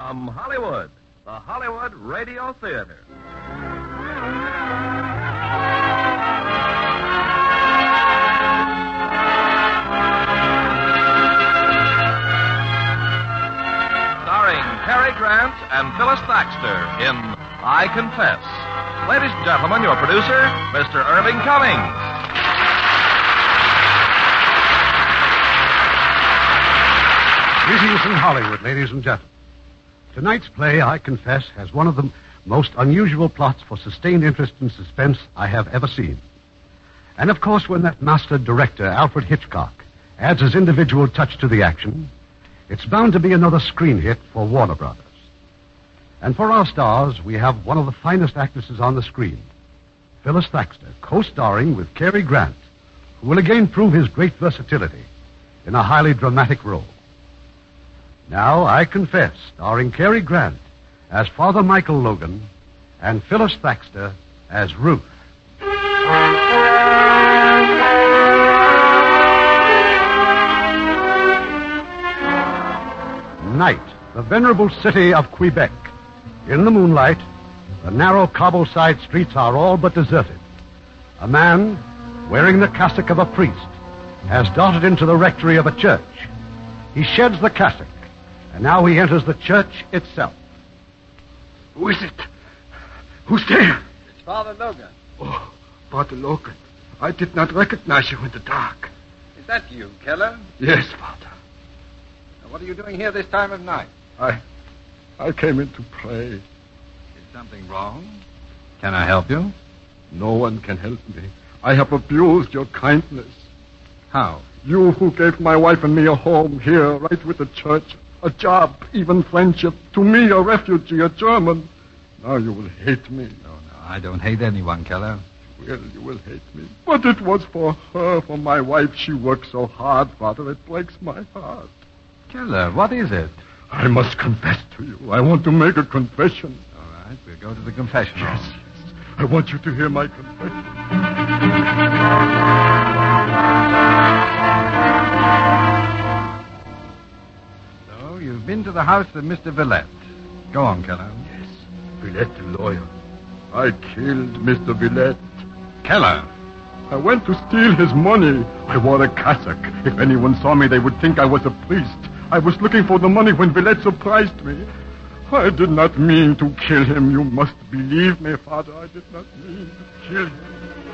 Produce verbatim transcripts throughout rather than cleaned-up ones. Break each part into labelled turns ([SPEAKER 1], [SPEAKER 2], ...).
[SPEAKER 1] From Hollywood, the Hollywood Radio Theater. Starring Cary Grant and Phyllis Thaxter in I Confess. Ladies and gentlemen, your producer, Mister Irving Cummings.
[SPEAKER 2] Greetings from Hollywood, ladies and gentlemen. Tonight's play, I Confess, has one of the most unusual plots for sustained interest and suspense I have ever seen. And of course, when that master director, Alfred Hitchcock, adds his individual touch to the action, it's bound to be another screen hit for Warner Brothers. And for our stars, we have one of the finest actresses on the screen, Phyllis Thaxter, co-starring with Cary Grant, who will again prove his great versatility in a highly dramatic role. Now, I Confess, starring Cary Grant as Father Michael Logan and Phyllis Thaxter as Ruth. Night, the venerable city of Quebec. In the moonlight, the narrow cobble-side streets are all but deserted. A man, wearing the cassock of a priest, has darted into the rectory of a church. He sheds the cassock, and now he enters the church itself.
[SPEAKER 3] Who is it? Who's there?
[SPEAKER 4] It's Father Logan.
[SPEAKER 3] Oh, Father Logan. I did not recognize you in the dark.
[SPEAKER 4] Is that you, Keller?
[SPEAKER 3] Yes, Father.
[SPEAKER 4] Now, what are you doing here this time of night?
[SPEAKER 3] I... I came in to pray.
[SPEAKER 4] Is something wrong? Can I help you?
[SPEAKER 3] No one can help me. I have abused your kindness.
[SPEAKER 4] How?
[SPEAKER 3] You who gave my wife and me a home here, right with the church, a job, even friendship. To me, a refugee, a German. Now you will hate me.
[SPEAKER 4] No, no, I don't hate anyone, Keller.
[SPEAKER 3] Well, you will hate me. But it was for her, for my wife. She worked so hard, Father. It breaks my heart.
[SPEAKER 4] Keller, what is it?
[SPEAKER 3] I must confess to you. I want to make a confession.
[SPEAKER 4] All right, we'll go to the confession hall.
[SPEAKER 3] Yes, yes. I want you to hear my confession.
[SPEAKER 4] So, you've been to the house of Mister Villette. Go on, Keller.
[SPEAKER 3] Yes, Villette, the lawyer. I killed Mister Villette.
[SPEAKER 4] Keller.
[SPEAKER 3] I went to steal his money. I wore a cassock. If anyone saw me, they would think I was a priest. I was looking for the money when Villette surprised me. I did not mean to kill him. You must believe me, Father. I did not mean to kill him.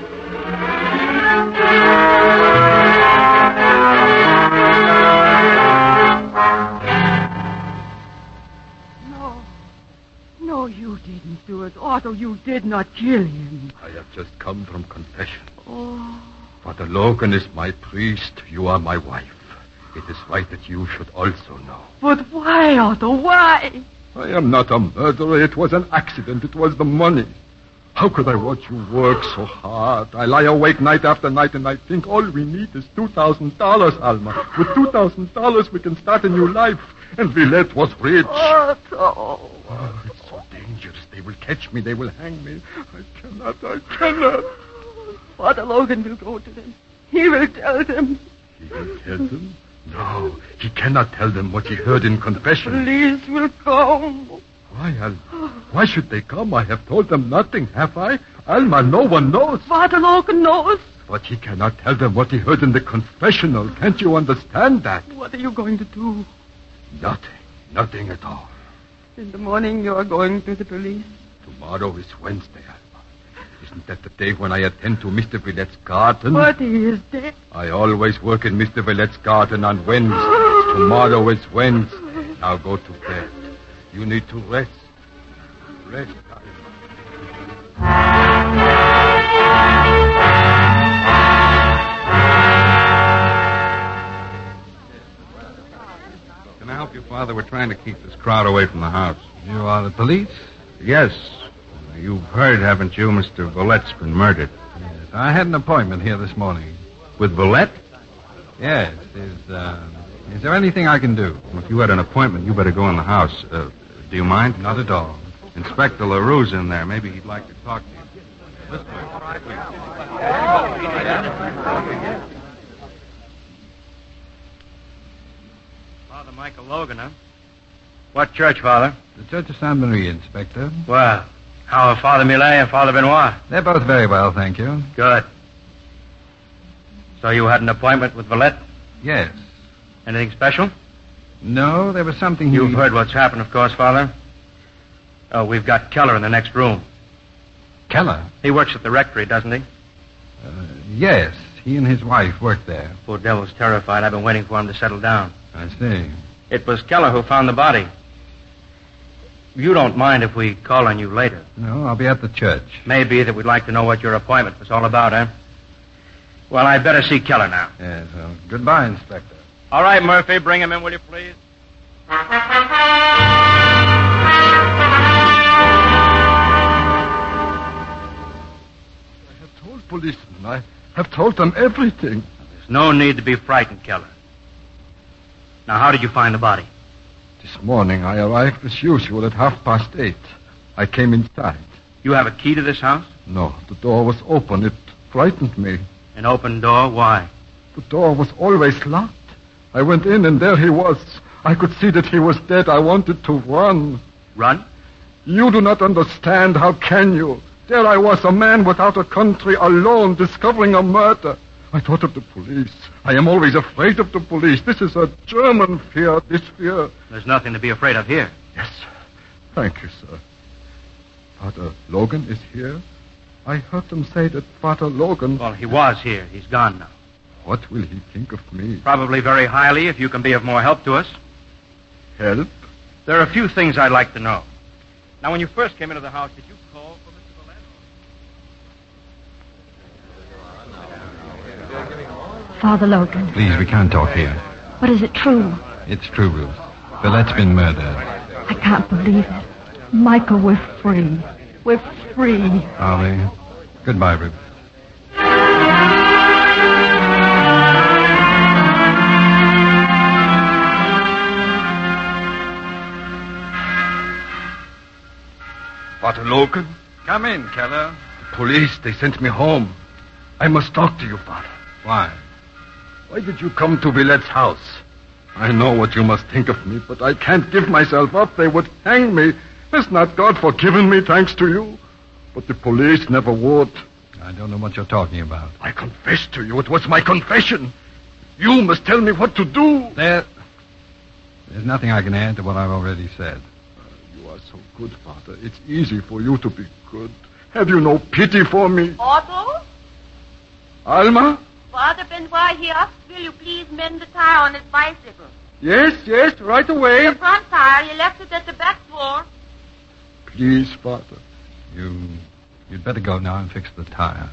[SPEAKER 5] No. No, you didn't do it. Otto, you did not kill him.
[SPEAKER 3] I have just come from confession.
[SPEAKER 5] Oh.
[SPEAKER 3] Father Logan is my priest. You are my wife. It is right that you should also know.
[SPEAKER 5] But why, Otto? Why?
[SPEAKER 3] I am not a murderer. It was an accident. It was the money. How could I watch you work so hard? I lie awake night after night and I think all we need is two thousand dollars, Alma. With two thousand dollars we can start a new life. And Villette was rich.
[SPEAKER 5] Otto.
[SPEAKER 3] Oh, it's so dangerous. They will catch me. They will hang me. I cannot. I cannot.
[SPEAKER 5] Father Logan will go to them. He will tell them.
[SPEAKER 3] He will tell them? No, he cannot tell them what he heard in confession.
[SPEAKER 5] Police will come.
[SPEAKER 3] Why, Alma? Why should they come? I have told them nothing, have I? Alma, no one knows.
[SPEAKER 5] Father Logan knows.
[SPEAKER 3] But he cannot tell them what he heard in the confessional. Can't you understand that?
[SPEAKER 5] What are you going to do?
[SPEAKER 3] Nothing. Nothing at all.
[SPEAKER 5] In the morning you are going to the police.
[SPEAKER 3] Tomorrow is Wednesday, Alma. Isn't that the day when I attend to Mister Villette's garden?
[SPEAKER 5] But he is dead.
[SPEAKER 3] I always work in Mister Villette's garden on Wednesdays. Tomorrow is Wednesday. Now go to bed. You need to rest. Rest, Alma.
[SPEAKER 6] Can I help you, Father? We're trying to keep this crowd away from the house.
[SPEAKER 4] You are the police?
[SPEAKER 6] Yes. You've heard, haven't you, Mister Villette's been murdered.
[SPEAKER 4] Yes. I had an appointment here this morning.
[SPEAKER 6] With Villette?
[SPEAKER 4] Yes. Is, uh, is there anything I can do?
[SPEAKER 6] Well, if you had an appointment, you better go in the house. Uh, do you mind?
[SPEAKER 4] Not at all.
[SPEAKER 6] Inspector LaRue's in there. Maybe he'd like to talk to you. This way.
[SPEAKER 7] Father Michael Logan, huh? What church, Father?
[SPEAKER 4] The Church of Saint Marie, Inspector.
[SPEAKER 7] Well, how are Father Millet and Father Benoit?
[SPEAKER 4] They're both very well, thank you.
[SPEAKER 7] Good. So you had an appointment with Villette?
[SPEAKER 4] Yes.
[SPEAKER 7] Anything special?
[SPEAKER 4] No, there was something he...
[SPEAKER 7] You've heard what's happened, of course, Father. Oh, we've got Keller in the next room.
[SPEAKER 4] Keller?
[SPEAKER 7] He works at the rectory, doesn't he?
[SPEAKER 4] Uh, yes, he and his wife work there.
[SPEAKER 7] Poor devil's terrified. I've been waiting for him to settle down.
[SPEAKER 4] I see.
[SPEAKER 7] It was Keller who found the body. You don't mind if we call on you later?
[SPEAKER 4] No, I'll be at the church.
[SPEAKER 7] Maybe that we'd like to know what your appointment was all about, eh? Well, I'd better see Keller now.
[SPEAKER 4] Yes, well, goodbye, Inspector.
[SPEAKER 7] All right, Murphy, bring him in, will you, please?
[SPEAKER 3] I have told policemen. I have told them everything.
[SPEAKER 7] There's no need to be frightened, Keller. Now, how did you find the body?
[SPEAKER 3] This morning I arrived as usual at half past eight. I came inside.
[SPEAKER 7] You have a key to this house?
[SPEAKER 3] No, the door was open. It frightened me.
[SPEAKER 7] An open door? Why?
[SPEAKER 3] The door was always locked. I went in and there he was. I could see that he was dead. I wanted to run.
[SPEAKER 7] Run?
[SPEAKER 3] You do not understand. How can you? There I was, a man without a country, alone, discovering a murder. I thought of the police. I am always afraid of the police. This is a German fear, this fear.
[SPEAKER 7] There's nothing to be afraid of here.
[SPEAKER 3] Yes. Thank you, sir. Father Logan is here. I heard them say that Father Logan...
[SPEAKER 7] Well, he was here. He's gone now.
[SPEAKER 3] What will he think of me?
[SPEAKER 7] Probably very highly if you can be of more help to us.
[SPEAKER 3] Help?
[SPEAKER 7] There are a few things I'd like to know. Now, when you first came into the house, did you call for Mister Villette?
[SPEAKER 5] Father Logan.
[SPEAKER 4] Please, we can't talk here.
[SPEAKER 5] But is it true?
[SPEAKER 4] It's true, Ruth. Villette's been murdered.
[SPEAKER 5] I can't believe it. Michael, we're free. We're free.
[SPEAKER 4] Are we? Goodbye, Ruth.
[SPEAKER 3] Father Logan?
[SPEAKER 4] Come in, Keller.
[SPEAKER 3] The police, they sent me home. I must talk to you, Father.
[SPEAKER 4] Why?
[SPEAKER 3] Why did you come to Villette's house? I know what you must think of me, but I can't give myself up. They would hang me. Has not God forgiven me, thanks to you? But the police never would.
[SPEAKER 4] I don't know what you're talking about.
[SPEAKER 3] I confess to you. It was my confession. You must tell me what to do.
[SPEAKER 4] There... There's nothing I can add to what I've already said.
[SPEAKER 3] You are so good, Father. It's easy for you to be good. Have you no pity for me?
[SPEAKER 8] Otto?
[SPEAKER 3] Alma?
[SPEAKER 8] Father Benoit here. Will you please mend the tire on his bicycle?
[SPEAKER 3] Yes, yes, right away.
[SPEAKER 8] The front tire. He left it at the back door.
[SPEAKER 3] Please, Father.
[SPEAKER 4] You... You'd better go now and fix the tire.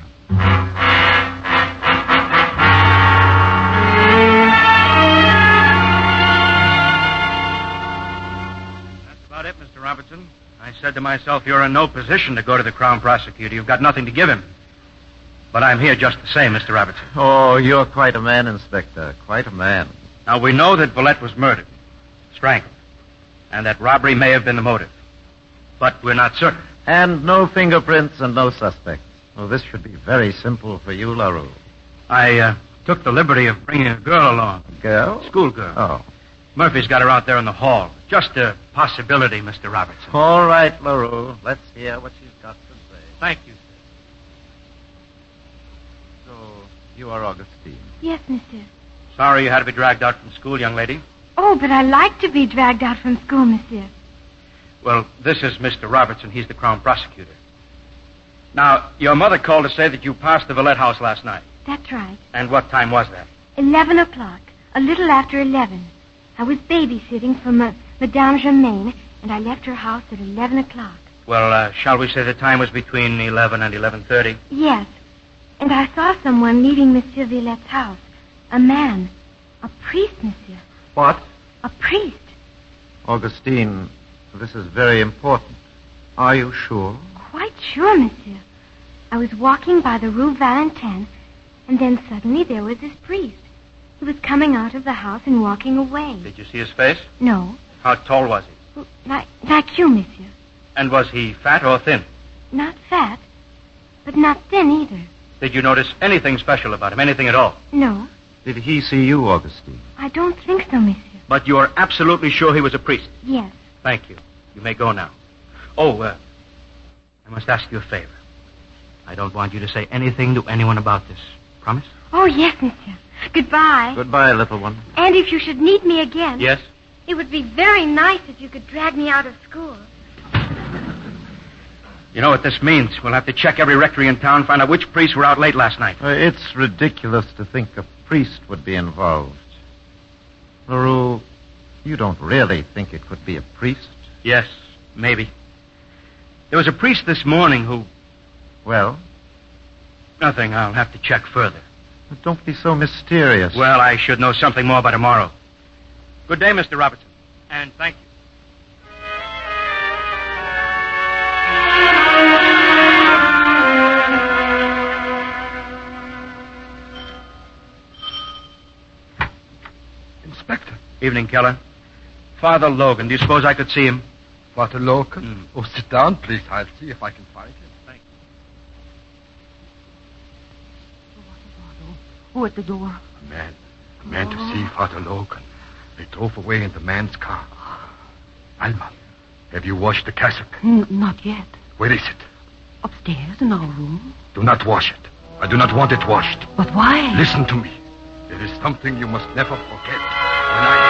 [SPEAKER 7] That's about it, Mister Robertson. I said to myself, you're in no position to go to the Crown Prosecutor. You've got nothing to give him. But I'm here just the same, Mister Robertson.
[SPEAKER 9] Oh, you're quite a man, Inspector. Quite a man.
[SPEAKER 7] Now, we know that Villette was murdered, strangled, and that robbery may have been the motive. But we're not certain.
[SPEAKER 9] And no fingerprints and no suspects. Well, this should be very simple for you, LaRue.
[SPEAKER 7] I uh, took the liberty of bringing a girl along.
[SPEAKER 9] A girl?
[SPEAKER 7] Schoolgirl.
[SPEAKER 9] Oh.
[SPEAKER 7] Murphy's got her out there in the hall. Just a possibility, Mister Robertson.
[SPEAKER 9] All right, LaRue. Let's hear what she's got to say.
[SPEAKER 7] Thank you, sir.
[SPEAKER 9] So, you are Augustine.
[SPEAKER 5] Yes, monsieur.
[SPEAKER 7] Sorry you had to be dragged out from school, young lady.
[SPEAKER 5] Oh, but I like to be dragged out from school, monsieur.
[SPEAKER 7] Well, this is Mister Robertson. He's the Crown Prosecutor. Now, your mother called to say that you passed the Villette house last night.
[SPEAKER 5] That's right.
[SPEAKER 7] And what time was that?
[SPEAKER 5] Eleven o'clock. A little after eleven. I was babysitting for Ma- Madame Germaine, and I left her house at eleven o'clock.
[SPEAKER 7] Well, uh, shall we say the time was between eleven and eleven thirty?
[SPEAKER 5] Yes. And I saw someone leaving Monsieur Villette's house. A man. A priest, monsieur.
[SPEAKER 9] What?
[SPEAKER 5] A priest.
[SPEAKER 9] Augustine, this is very important. Are you sure?
[SPEAKER 5] Quite sure, monsieur. I was walking by the Rue Valentin, and then suddenly there was this priest. He was coming out of the house and walking away.
[SPEAKER 7] Did you see his face?
[SPEAKER 5] No.
[SPEAKER 7] How tall was he?
[SPEAKER 5] Well, Like, like you, monsieur.
[SPEAKER 7] And was he fat or thin?
[SPEAKER 5] Not fat, but not thin either.
[SPEAKER 7] Did you notice anything special about him, anything at all?
[SPEAKER 5] No,
[SPEAKER 9] Did he see you, Augustine?
[SPEAKER 5] I don't think so, monsieur.
[SPEAKER 7] But you're absolutely sure he was a priest?
[SPEAKER 5] Yes.
[SPEAKER 7] Thank you. You may go now. Oh, uh, I must ask you a favor. I don't want you to say anything to anyone about this. Promise?
[SPEAKER 5] Oh, yes, monsieur. Goodbye.
[SPEAKER 9] Goodbye, little one.
[SPEAKER 5] And if you should need me again...
[SPEAKER 7] Yes?
[SPEAKER 5] It would be very nice if you could drag me out of school.
[SPEAKER 7] You know what this means? We'll have to check every rectory in town, find out which priests were out late last night.
[SPEAKER 9] Uh, it's ridiculous to think a priest would be involved. LaRue, you don't really think it could be a priest?
[SPEAKER 7] Yes, maybe. There was a priest this morning who...
[SPEAKER 9] Well?
[SPEAKER 7] Nothing. I'll have to check further.
[SPEAKER 9] But don't be so mysterious.
[SPEAKER 7] Well, I should know something more by tomorrow. Good day, Mister Robertson. And thank you.
[SPEAKER 3] Inspector.
[SPEAKER 7] Evening, Keller. Father Logan. Do you suppose I could see him?
[SPEAKER 3] Father Logan?
[SPEAKER 7] Mm.
[SPEAKER 3] Oh, sit down, please. I'll see if I can find him.
[SPEAKER 7] Thank
[SPEAKER 8] you. Who at the door?
[SPEAKER 3] A man. A man oh. to see Father Logan. They drove away in the man's car. Alma, have you washed the cassock?
[SPEAKER 8] N- not yet.
[SPEAKER 3] Where is it?
[SPEAKER 8] Upstairs in our room.
[SPEAKER 3] Do not wash it. I do not want it washed.
[SPEAKER 8] But why?
[SPEAKER 3] Listen to me. There is something you must never forget. When I...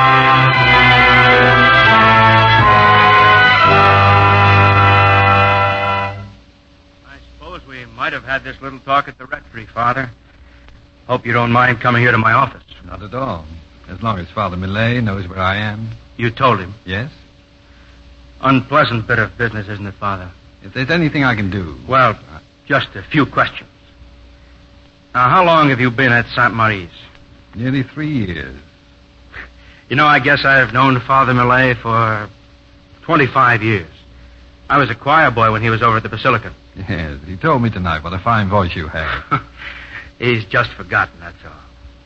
[SPEAKER 7] I suppose we might have had this little talk at the rectory, Father. Hope you don't mind coming here to my office.
[SPEAKER 4] Not at all. As long as Father Millet knows where I am.
[SPEAKER 7] You told him?
[SPEAKER 4] Yes.
[SPEAKER 7] Unpleasant bit of business, isn't it, Father?
[SPEAKER 4] If there's anything I can do.
[SPEAKER 7] Well, just a few questions. Now, how long have you been at Saint Marie's?
[SPEAKER 4] Nearly three years.
[SPEAKER 7] You know, I guess I've known Father Millet for twenty-five years. I was a choir boy when he was over at the Basilica.
[SPEAKER 4] Yes, he told me tonight what a fine voice you have.
[SPEAKER 7] He's just forgotten, that's all.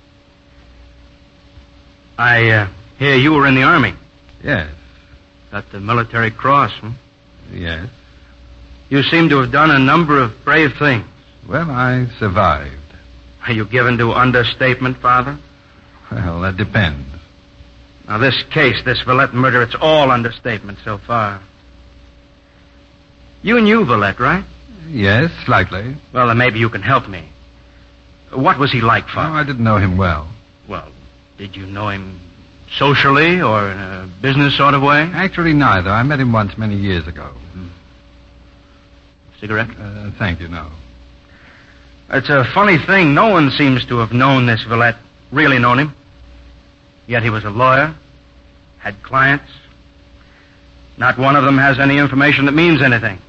[SPEAKER 7] I uh, hear you were in the Army.
[SPEAKER 4] Yes.
[SPEAKER 7] Got the military cross, hmm?
[SPEAKER 4] Yes.
[SPEAKER 7] You seem to have done a number of brave things.
[SPEAKER 4] Well, I survived.
[SPEAKER 7] Are you given to understatement, Father?
[SPEAKER 4] Well, that depends.
[SPEAKER 7] Now, this case, this Villette murder, it's all understatement so far. You knew Villette, right?
[SPEAKER 4] Yes, slightly.
[SPEAKER 7] Well, then maybe you can help me. What was he like, Father?
[SPEAKER 4] No, I didn't know him well.
[SPEAKER 7] Well, did you know him socially or in a business sort of way?
[SPEAKER 4] Actually, neither. I met him once many years ago.
[SPEAKER 7] Hmm. Cigarette?
[SPEAKER 4] Uh, thank you, no.
[SPEAKER 7] It's a funny thing. No one seems to have known this Villette, really known him. Yet he was a lawyer, had clients. Not one of them has any information that means anything.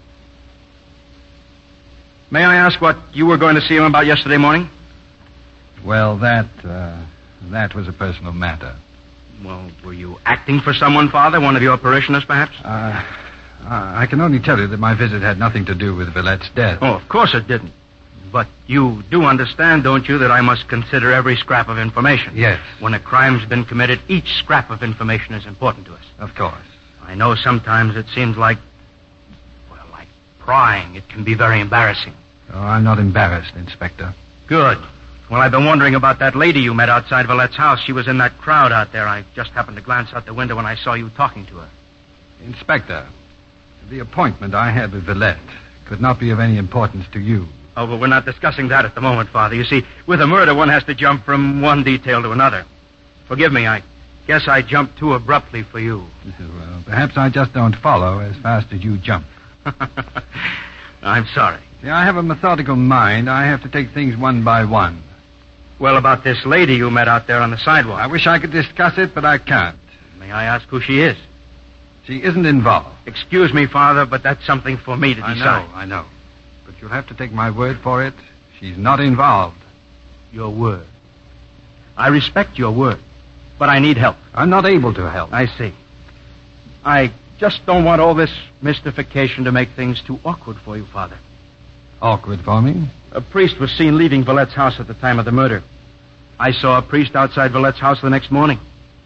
[SPEAKER 7] May I ask what you were going to see him about yesterday morning?
[SPEAKER 4] Well, that, uh, that was a personal matter.
[SPEAKER 7] Well, were you acting for someone, Father? One of your parishioners, perhaps?
[SPEAKER 4] Uh, I can only tell you that my visit had nothing to do with Villette's death.
[SPEAKER 7] Oh, of course it didn't. But you do understand, don't you, that I must consider every scrap of information?
[SPEAKER 4] Yes.
[SPEAKER 7] When a crime's been committed, each scrap of information is important to us.
[SPEAKER 4] Of course.
[SPEAKER 7] I know sometimes it seems like, well, like prying. It can be very embarrassing.
[SPEAKER 4] Oh, I'm not embarrassed, Inspector.
[SPEAKER 7] Good. Well, I've been wondering about that lady you met outside Villette's house. She was in that crowd out there. I just happened to glance out the window when I saw you talking to her.
[SPEAKER 4] Inspector, the appointment I had with Villette could not be of any importance to you.
[SPEAKER 7] Oh, but we're not discussing that at the moment, Father. You see, with a murder, one has to jump from one detail to another. Forgive me, I guess I jumped too abruptly for you.
[SPEAKER 4] Well, perhaps I just don't follow as fast as you jump.
[SPEAKER 7] I'm sorry.
[SPEAKER 4] See, I have a methodical mind. I have to take things one by one.
[SPEAKER 7] Well, about this lady you met out there on the sidewalk.
[SPEAKER 4] I wish I could discuss it, but I can't.
[SPEAKER 7] May I ask who she is?
[SPEAKER 4] She isn't involved.
[SPEAKER 7] Excuse me, Father, but that's something for me to
[SPEAKER 4] I
[SPEAKER 7] decide.
[SPEAKER 4] know, I know. But you'll have to take my word for it. She's not involved.
[SPEAKER 7] Your word. I respect your word, but I need help.
[SPEAKER 4] I'm not able to help.
[SPEAKER 7] I see. I just don't want all this mystification to make things too awkward for you, Father.
[SPEAKER 4] Awkward for me?
[SPEAKER 7] A priest was seen leaving Villette's house at the time of the murder. I saw a priest outside Villette's house the next morning.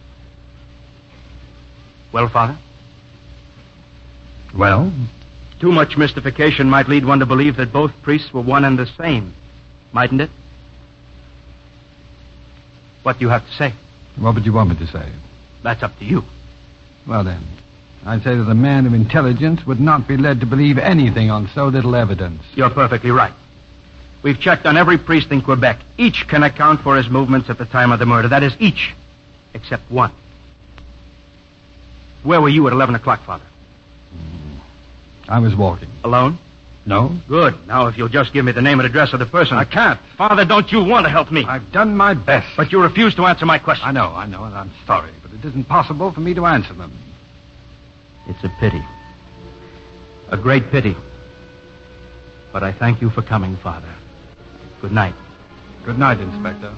[SPEAKER 7] Well, Father?
[SPEAKER 4] Well?
[SPEAKER 7] Too much mystification might lead one to believe that both priests were one and the same, mightn't it? What do you have to say?
[SPEAKER 4] What would you want me to say?
[SPEAKER 7] That's up to you.
[SPEAKER 4] Well, then, I'd say that a man of intelligence would not be led to believe anything on so little evidence.
[SPEAKER 7] You're perfectly right. We've checked on every priest in Quebec. Each can account for his movements at the time of the murder. That is, each, except one. Where were you at eleven o'clock, Father?
[SPEAKER 4] I was walking.
[SPEAKER 7] Alone?
[SPEAKER 4] No?
[SPEAKER 7] Good. Now, if you'll just give me the name and address of the person.
[SPEAKER 4] I can't.
[SPEAKER 7] Father, don't you want to help me?
[SPEAKER 4] I've done my best.
[SPEAKER 7] But you refuse to answer my question.
[SPEAKER 4] I know, I know, and I'm sorry, but it isn't possible for me to answer them.
[SPEAKER 7] It's a pity. A great pity. But I thank you for coming, Father. Good night.
[SPEAKER 4] Good night, Inspector.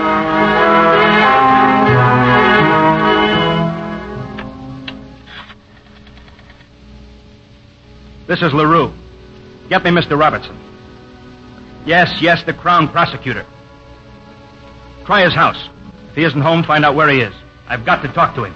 [SPEAKER 7] This is LaRue. Get me Mister Robertson. Yes, yes, the Crown Prosecutor. Try his house. If he isn't home, find out where he is. I've got to talk to him.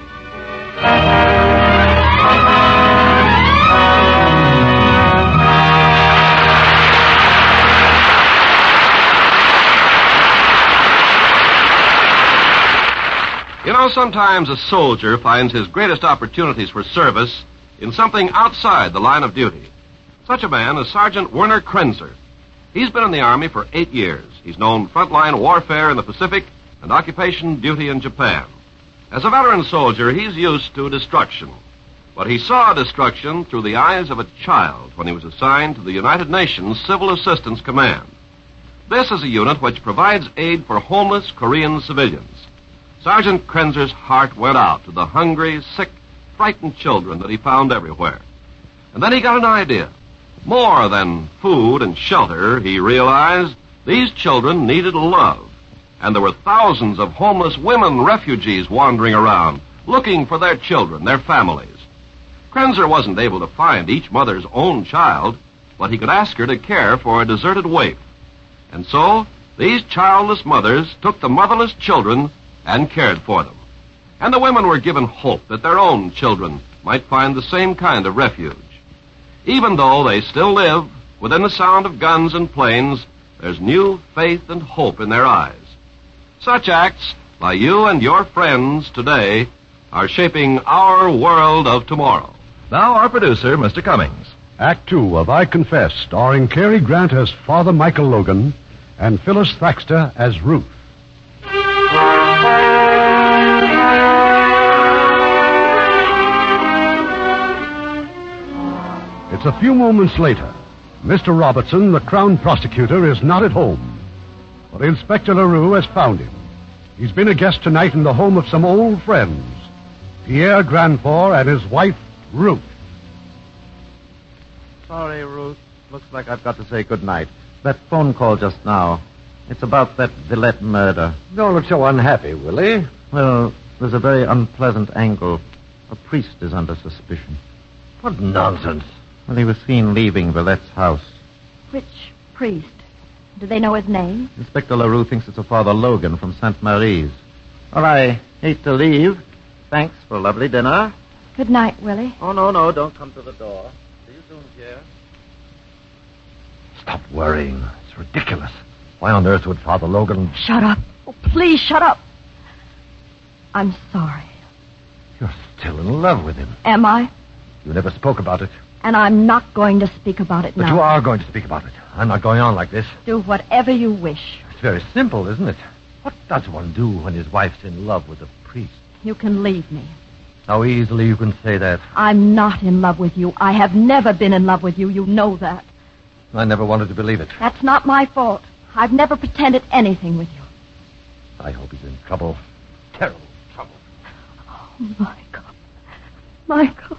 [SPEAKER 1] You know, sometimes a soldier finds his greatest opportunities for service in something outside the line of duty. Such a man is Sergeant Werner Krenzer. He's been in the Army for eight years. He's known frontline warfare in the Pacific and occupation duty in Japan. As a veteran soldier, he's used to destruction. But he saw destruction through the eyes of a child when he was assigned to the United Nations Civil Assistance Command. This is a unit which provides aid for homeless Korean civilians. Sergeant Krenzer's heart went out to the hungry, sick, frightened children that he found everywhere. And then he got an idea. More than food and shelter, he realized these children needed love. And there were thousands of homeless women refugees wandering around, looking for their children, their families. Krenzer wasn't able to find each mother's own child, but he could ask her to care for a deserted waif. And so, these childless mothers took the motherless children and cared for them. And the women were given hope that their own children might find the same kind of refuge. Even though they still live within the sound of guns and planes, there's new faith and hope in their eyes. Such acts by you and your friends today are shaping our world of tomorrow.
[SPEAKER 10] Now our producer, Mister Cummings.
[SPEAKER 2] Act two of I Confess, starring Cary Grant as Father Michael Logan and Phyllis Thaxter as Ruth. It's a few moments later. Mister Robertson, the Crown Prosecutor, is not at home. But Inspector LaRue has found him. He's been a guest tonight in the home of some old friends, Pierre Granfort and his wife, Ruth.
[SPEAKER 9] Sorry, Ruth. Looks like I've got to say good night. That phone call just now. It's about that Villette murder.
[SPEAKER 2] Don't look so unhappy, Willie.
[SPEAKER 9] Well, there's a very unpleasant angle. A priest is under suspicion.
[SPEAKER 2] What nonsense.
[SPEAKER 9] Well, he was seen leaving Villette's house.
[SPEAKER 11] Which priest? Do they know his name?
[SPEAKER 9] Inspector LaRue thinks it's a Father Logan from Saint Marie's. Well, I hate to leave. Thanks for a lovely dinner.
[SPEAKER 11] Good night, Willie.
[SPEAKER 9] Oh, no, no, don't come to the door. See you soon, Pierre.
[SPEAKER 2] Stop worrying. It's ridiculous. Why on earth would Father Logan...
[SPEAKER 11] Shut up. Oh, please, shut up. I'm sorry.
[SPEAKER 2] You're still in love with him.
[SPEAKER 11] Am I?
[SPEAKER 2] You never spoke about it.
[SPEAKER 11] And I'm not going to speak about it
[SPEAKER 2] but
[SPEAKER 11] now.
[SPEAKER 2] But you are going to speak about it. I'm not going on like this.
[SPEAKER 11] Do whatever you wish.
[SPEAKER 2] It's very simple, isn't it? What does one do when his wife's in love with a priest?
[SPEAKER 11] You can leave me.
[SPEAKER 2] How easily you can say that.
[SPEAKER 11] I'm not in love with you. I have never been in love with you. You know that.
[SPEAKER 2] I never wanted to believe it.
[SPEAKER 11] That's not my fault. I've never pretended anything with you.
[SPEAKER 2] I hope he's in trouble. Terrible trouble.
[SPEAKER 11] Oh, Michael. Michael.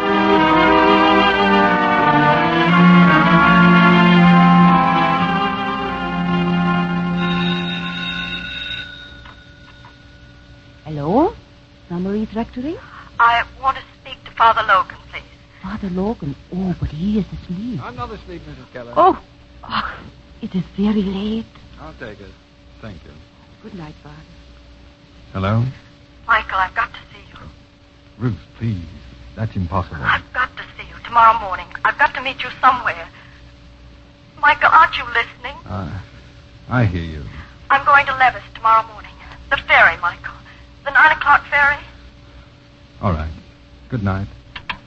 [SPEAKER 11] Hello? Saint Marie's Rectory?
[SPEAKER 8] I want to speak to Father Logan, please.
[SPEAKER 11] Father Logan? Oh, but he is asleep.
[SPEAKER 4] I'm not asleep, Missus Keller.
[SPEAKER 11] Oh, oh, it is very late.
[SPEAKER 4] I'll take it. Thank you.
[SPEAKER 11] Good night, Father.
[SPEAKER 4] Hello?
[SPEAKER 8] Michael, I've got to see you.
[SPEAKER 4] Ruth, please. That's impossible.
[SPEAKER 8] I've got to see you tomorrow morning. I've got to meet you somewhere. Michael, aren't you listening?
[SPEAKER 4] Uh, I hear you.
[SPEAKER 8] I'm going to Levis tomorrow morning. The ferry, Michael. The nine o'clock ferry.
[SPEAKER 4] All right. Good night.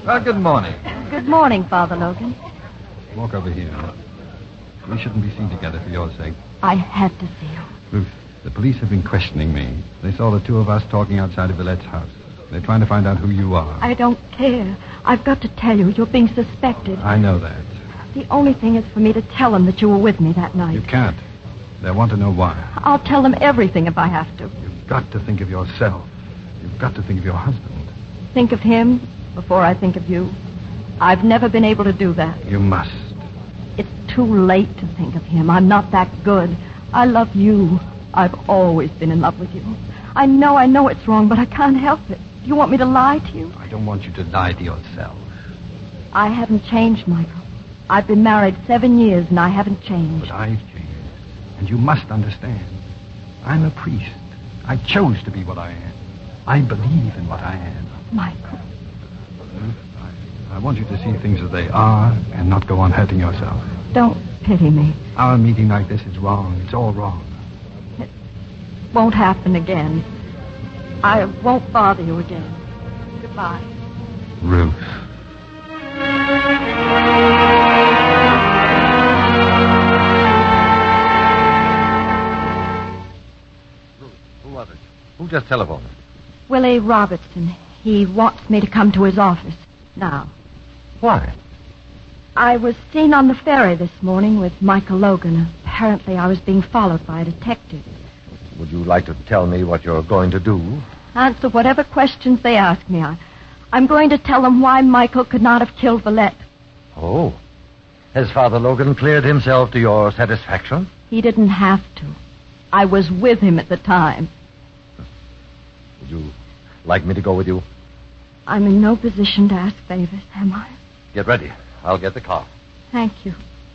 [SPEAKER 4] Well, good morning.
[SPEAKER 11] Good morning, Father Logan.
[SPEAKER 4] Walk over here. We shouldn't be seen together for your sake.
[SPEAKER 11] I had to see you.
[SPEAKER 4] Ruth, the police have been questioning me. They saw the two of us talking outside of Villette's house. They're trying to find out who you are.
[SPEAKER 11] I don't care. I've got to tell you, you're being suspected.
[SPEAKER 4] I know that.
[SPEAKER 11] The only thing is for me to tell them that you were with me that night.
[SPEAKER 4] You can't. They want to know why.
[SPEAKER 11] I'll tell them everything if I have to.
[SPEAKER 4] You've got to think of yourself. You've got to think of your husband.
[SPEAKER 11] Think of him before I think of you. I've never been able to do that.
[SPEAKER 4] You must.
[SPEAKER 11] It's too late to think of him. I'm not that good. I love you. I've always been in love with you. I know, I know it's wrong, but I can't help it. Do you want me to lie to you?
[SPEAKER 4] I don't want you to lie to yourself.
[SPEAKER 11] I haven't changed, Michael. I've been married seven years, and I haven't changed.
[SPEAKER 4] But I've changed. And you must understand. I'm a priest. I chose to be what I am. I believe in what I am.
[SPEAKER 11] Michael.
[SPEAKER 4] I, I want you to see things as they are and not go on hurting yourself.
[SPEAKER 11] Don't pity me.
[SPEAKER 4] Our meeting like this is wrong. It's all wrong.
[SPEAKER 11] It won't happen again. I won't bother you again. Goodbye.
[SPEAKER 4] Ruth.
[SPEAKER 9] Who was it? Who just telephoned?
[SPEAKER 11] Willie Robertson. He wants me to come to his office now.
[SPEAKER 9] Why?
[SPEAKER 11] I was seen on the ferry this morning with Michael Logan. Apparently I was being followed by a detective.
[SPEAKER 9] Would you like to tell me what you're going to do?
[SPEAKER 11] Answer whatever questions they ask me. I, I'm going to tell them why Michael could not have killed Villette.
[SPEAKER 9] Oh. Has Father Logan cleared himself to your satisfaction?
[SPEAKER 11] He didn't have to. I was with him at the time.
[SPEAKER 9] Would you like me to go with you?
[SPEAKER 11] I'm in no position to ask favors, am I?
[SPEAKER 9] Get ready. I'll get the car.
[SPEAKER 11] Thank you.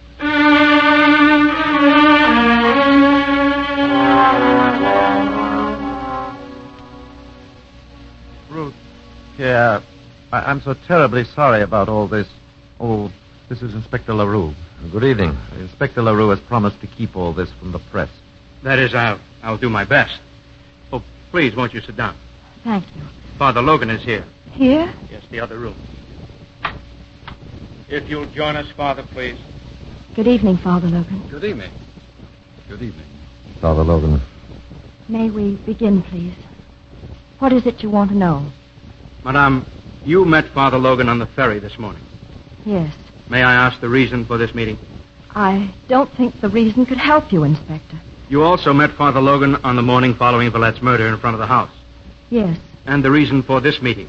[SPEAKER 9] Ruth. Yeah, I- I'm so terribly sorry about all this. Oh, this is Inspector LaRue. Good evening. Inspector LaRue has promised to keep all this from the press.
[SPEAKER 7] That is, I'll, I'll do my best. Oh, please, won't you sit down?
[SPEAKER 11] Thank you.
[SPEAKER 7] Father Logan is here.
[SPEAKER 11] Here?
[SPEAKER 7] Yes, the other room. If you'll join us, Father, please.
[SPEAKER 11] Good evening, Father Logan.
[SPEAKER 4] Good evening. Good evening.
[SPEAKER 9] Father Logan.
[SPEAKER 11] May we begin, please? What is it you want to know?
[SPEAKER 7] Madame, you met Father Logan on the ferry this morning.
[SPEAKER 11] Yes.
[SPEAKER 7] May I ask the reason for this meeting?
[SPEAKER 11] I don't think the reason could help you, Inspector.
[SPEAKER 7] You also met Father Logan on the morning following Villette's murder in front of the house.
[SPEAKER 11] Yes.
[SPEAKER 7] And the reason for this meeting?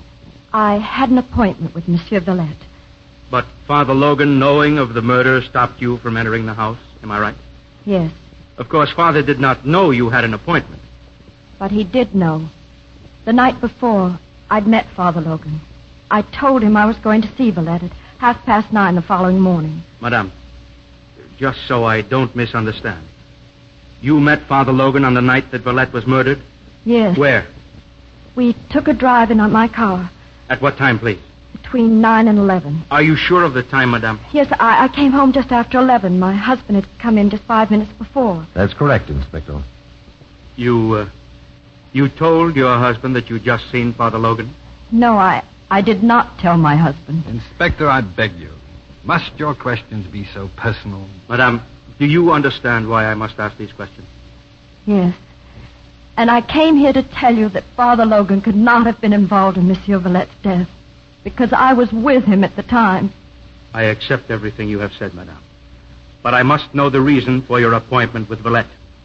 [SPEAKER 11] I had an appointment with Monsieur Villette.
[SPEAKER 7] But Father Logan, knowing of the murder, stopped you from entering the house. Am I right?
[SPEAKER 11] Yes.
[SPEAKER 7] Of course, Father did not know you had an appointment.
[SPEAKER 11] But he did know. The night before, I'd met Father Logan. I told him I was going to see Villette at half past nine the following morning.
[SPEAKER 7] Madame, just so I don't misunderstand. You met Father Logan on the night that Villette was murdered?
[SPEAKER 11] Yes.
[SPEAKER 7] Where?
[SPEAKER 11] We took a drive in on my car.
[SPEAKER 7] At what time, please?
[SPEAKER 11] Between nine and eleven.
[SPEAKER 7] Are you sure of the time, Madame?
[SPEAKER 11] Yes, I, I came home just after eleven. My husband had come in just five minutes before.
[SPEAKER 9] That's correct, Inspector.
[SPEAKER 7] You, uh, you told your husband that you'd just seen Father Logan?
[SPEAKER 11] No, I, I did not tell my husband.
[SPEAKER 4] Inspector, I beg you. Must your questions be so personal?
[SPEAKER 7] Madame, do you understand why I must ask these questions?
[SPEAKER 11] Yes. And I came here to tell you that Father Logan could not have been involved in Monsieur Villette's death, because I was with him at the time.
[SPEAKER 7] I accept everything you have said, Madame. But I must know the reason for your appointment with Villette.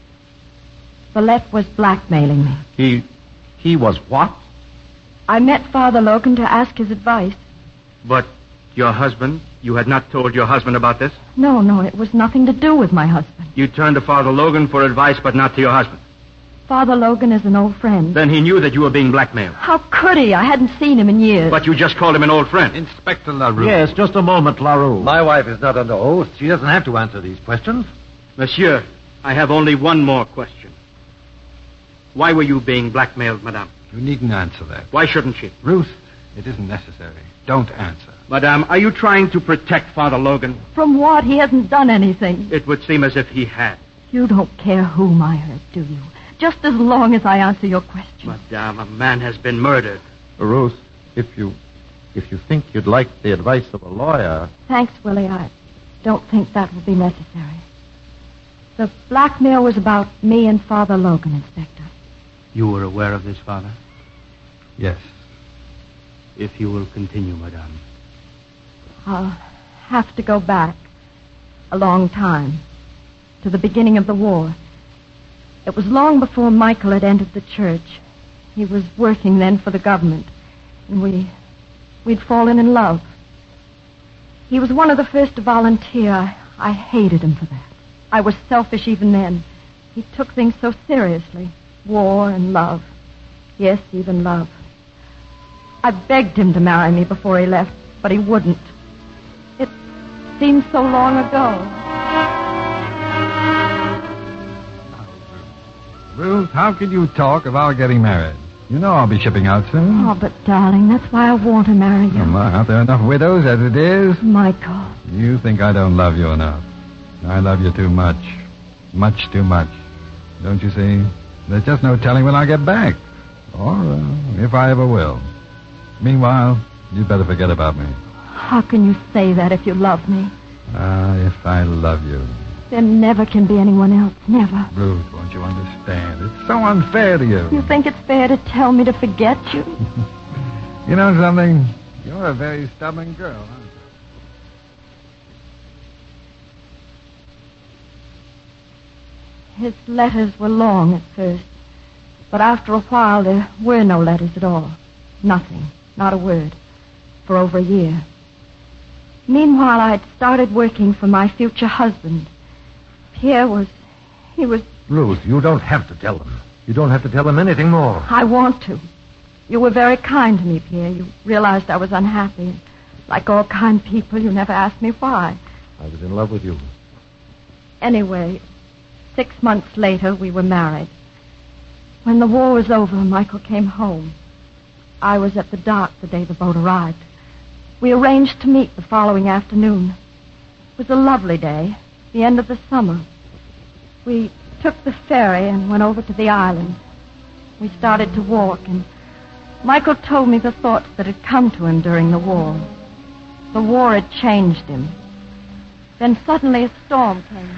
[SPEAKER 11] Villette was blackmailing me.
[SPEAKER 9] He... he was what?
[SPEAKER 11] I met Father Logan to ask his advice.
[SPEAKER 7] But your husband? You had not told your husband about this?
[SPEAKER 11] No, no, it was nothing to do with my husband.
[SPEAKER 7] You turned to Father Logan for advice, but not to your husband.
[SPEAKER 11] Father Logan is an old friend.
[SPEAKER 7] Then he knew that you were being blackmailed.
[SPEAKER 11] How could he? I hadn't seen him in years.
[SPEAKER 7] But you just called him an old friend.
[SPEAKER 4] Inspector LaRue.
[SPEAKER 9] Yes, just a moment, LaRue. My wife is not under oath. She doesn't have to answer these questions.
[SPEAKER 7] Monsieur, I have only one more question. Why were you being blackmailed, Madame?
[SPEAKER 4] You needn't answer that.
[SPEAKER 7] Why shouldn't she?
[SPEAKER 4] Ruth, it isn't necessary. Don't answer.
[SPEAKER 7] Madame, are you trying to protect Father Logan?
[SPEAKER 11] From what? He hasn't done anything.
[SPEAKER 7] It would seem as if he had.
[SPEAKER 11] You don't care whom I hurt, do you? Just as long as I answer your question.
[SPEAKER 7] Madame, a man has been murdered.
[SPEAKER 9] Ruth, if you... If you think you'd like the advice of a lawyer...
[SPEAKER 11] Thanks, Willie. I don't think that will be necessary. The blackmail was about me and Father Logan, Inspector.
[SPEAKER 12] You were aware of this, Father?
[SPEAKER 4] Yes.
[SPEAKER 12] If you will continue, Madame.
[SPEAKER 11] I'll have to go back a long time, to the beginning of the war. It was long before Michael had entered the church. He was working then for the government, and we, we'd fallen in love. He was one of the first to volunteer. I, I hated him for that. I was selfish even then. He took things so seriously. War and love. Yes, even love. I begged him to marry me before he left, but he wouldn't. It seemed so long ago.
[SPEAKER 4] Ruth, how could you talk of our getting married? You know I'll be shipping out soon.
[SPEAKER 11] Oh, but darling, that's why I want to marry you.
[SPEAKER 4] Oh, my, aren't there enough widows as it is?
[SPEAKER 11] Michael.
[SPEAKER 4] You think I don't love you enough. I love you too much. Much too much. Don't you see? There's just no telling when I'll get back. Or uh, if I ever will. Meanwhile, you'd better forget about me.
[SPEAKER 11] How can you say that if you love me?
[SPEAKER 4] Ah, if I love you.
[SPEAKER 11] There never can be anyone else. Never.
[SPEAKER 4] Ruth, won't you understand? It's so unfair to you.
[SPEAKER 11] You think it's fair to tell me to forget you?
[SPEAKER 4] You know something? You're a very stubborn girl, aren't you?
[SPEAKER 11] His letters were long at first, but after a while there were no letters at all. Nothing, not a word, for over a year. Meanwhile, I had started working for my future husband. Pierre was, he was...
[SPEAKER 2] Ruth, you don't have to tell them. You don't have to tell them anything more.
[SPEAKER 11] I want to. You were very kind to me, Pierre. You realized I was unhappy. Like all kind people, you never asked me why.
[SPEAKER 2] I was in love with you.
[SPEAKER 11] Anyway, six months later, we were married. When the war was over, Michael came home. I was at the dock the day the boat arrived. We arranged to meet the following afternoon. It was a lovely day, the end of the summer. We took the ferry and went over to the island. We started to walk, and Michael told me the thoughts that had come to him during the war. The war had changed him. Then suddenly a storm came.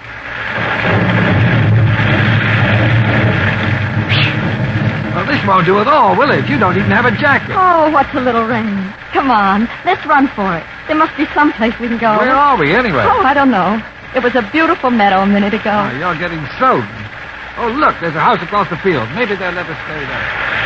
[SPEAKER 4] Well, this won't do at all, will it? You don't even have a jacket.
[SPEAKER 11] Oh, what's a little rain? Come on, let's run for it. There must be some place we can go.
[SPEAKER 4] Where are we, anyway?
[SPEAKER 11] Oh, I don't know. It was a beautiful meadow a minute ago.
[SPEAKER 4] Oh, you're getting soaked. Oh, look, there's a house across the field. Maybe they'll let us stay there.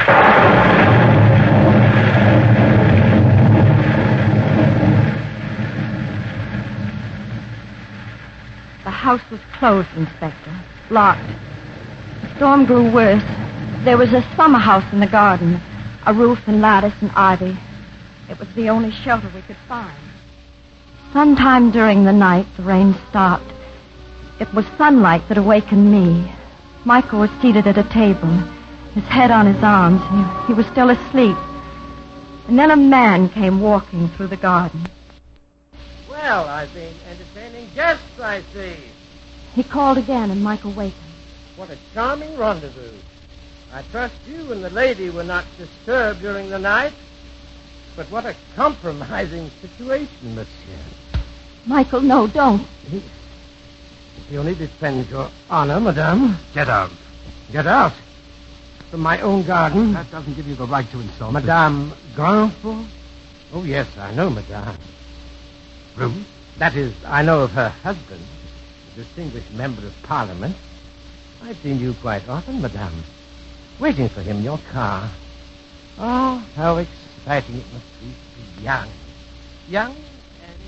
[SPEAKER 11] The house was closed, Inspector. Locked. The storm grew worse. There was a summer house in the garden, a roof and lattice and ivy. It was the only shelter we could find. Sometime during the night, the rain stopped. It was sunlight that awakened me. Michael was seated at a table, his head on his arms. He, he was still asleep. And then a man came walking through the garden.
[SPEAKER 13] Well, I've been entertaining guests, I see.
[SPEAKER 11] He called again, and Michael wakened.
[SPEAKER 13] What a charming rendezvous. I trust you and the lady were not disturbed during the night. But what a compromising situation, monsieur.
[SPEAKER 11] Michael, no, don't.
[SPEAKER 13] It only defends your honor, madame.
[SPEAKER 2] Get out.
[SPEAKER 13] Get out? From my own garden?
[SPEAKER 2] That doesn't give you the right to insult
[SPEAKER 13] Madame Grandfort? Oh, yes, I know, madame.
[SPEAKER 2] Ruth?
[SPEAKER 13] That is, I know of her husband, a distinguished member of parliament. I've seen you quite often, madame. Waiting for him in your car. Oh, how exciting it must be to be young. Young and...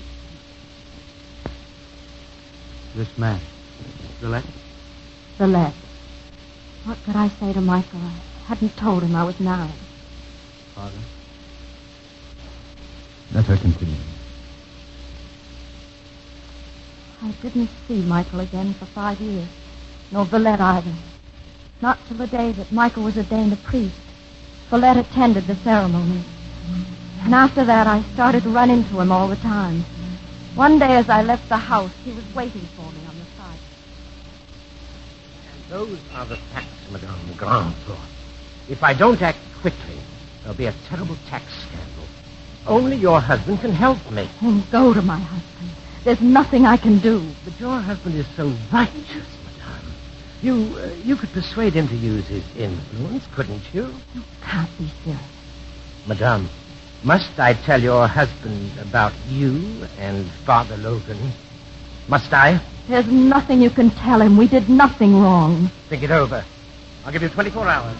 [SPEAKER 12] This man, Villette?
[SPEAKER 11] Villette. What could I say to Michael? I hadn't told him I was married.
[SPEAKER 12] Father?
[SPEAKER 4] Let her continue.
[SPEAKER 11] I didn't see Michael again for five years. Nor Villette either. Not till the day that Michael was ordained a priest. Villette attended the ceremony. And after that, I started to run into him all the time. One day as I left the house, he was waiting for me on the side.
[SPEAKER 13] And those are the facts, Madame Grandfort. If I don't act quickly, there'll be a terrible tax scandal. only your husband can help me.
[SPEAKER 11] Oh, go to my husband. There's nothing I can do.
[SPEAKER 13] But your husband is so righteous, Madame. You, uh, you could persuade him to use his influence, couldn't you?
[SPEAKER 11] You can't be serious.
[SPEAKER 13] Madame, must I tell your husband about you and Father Logan? Must I?
[SPEAKER 11] There's nothing you can tell him. We did nothing wrong.
[SPEAKER 13] Think it over. I'll give you twenty-four hours.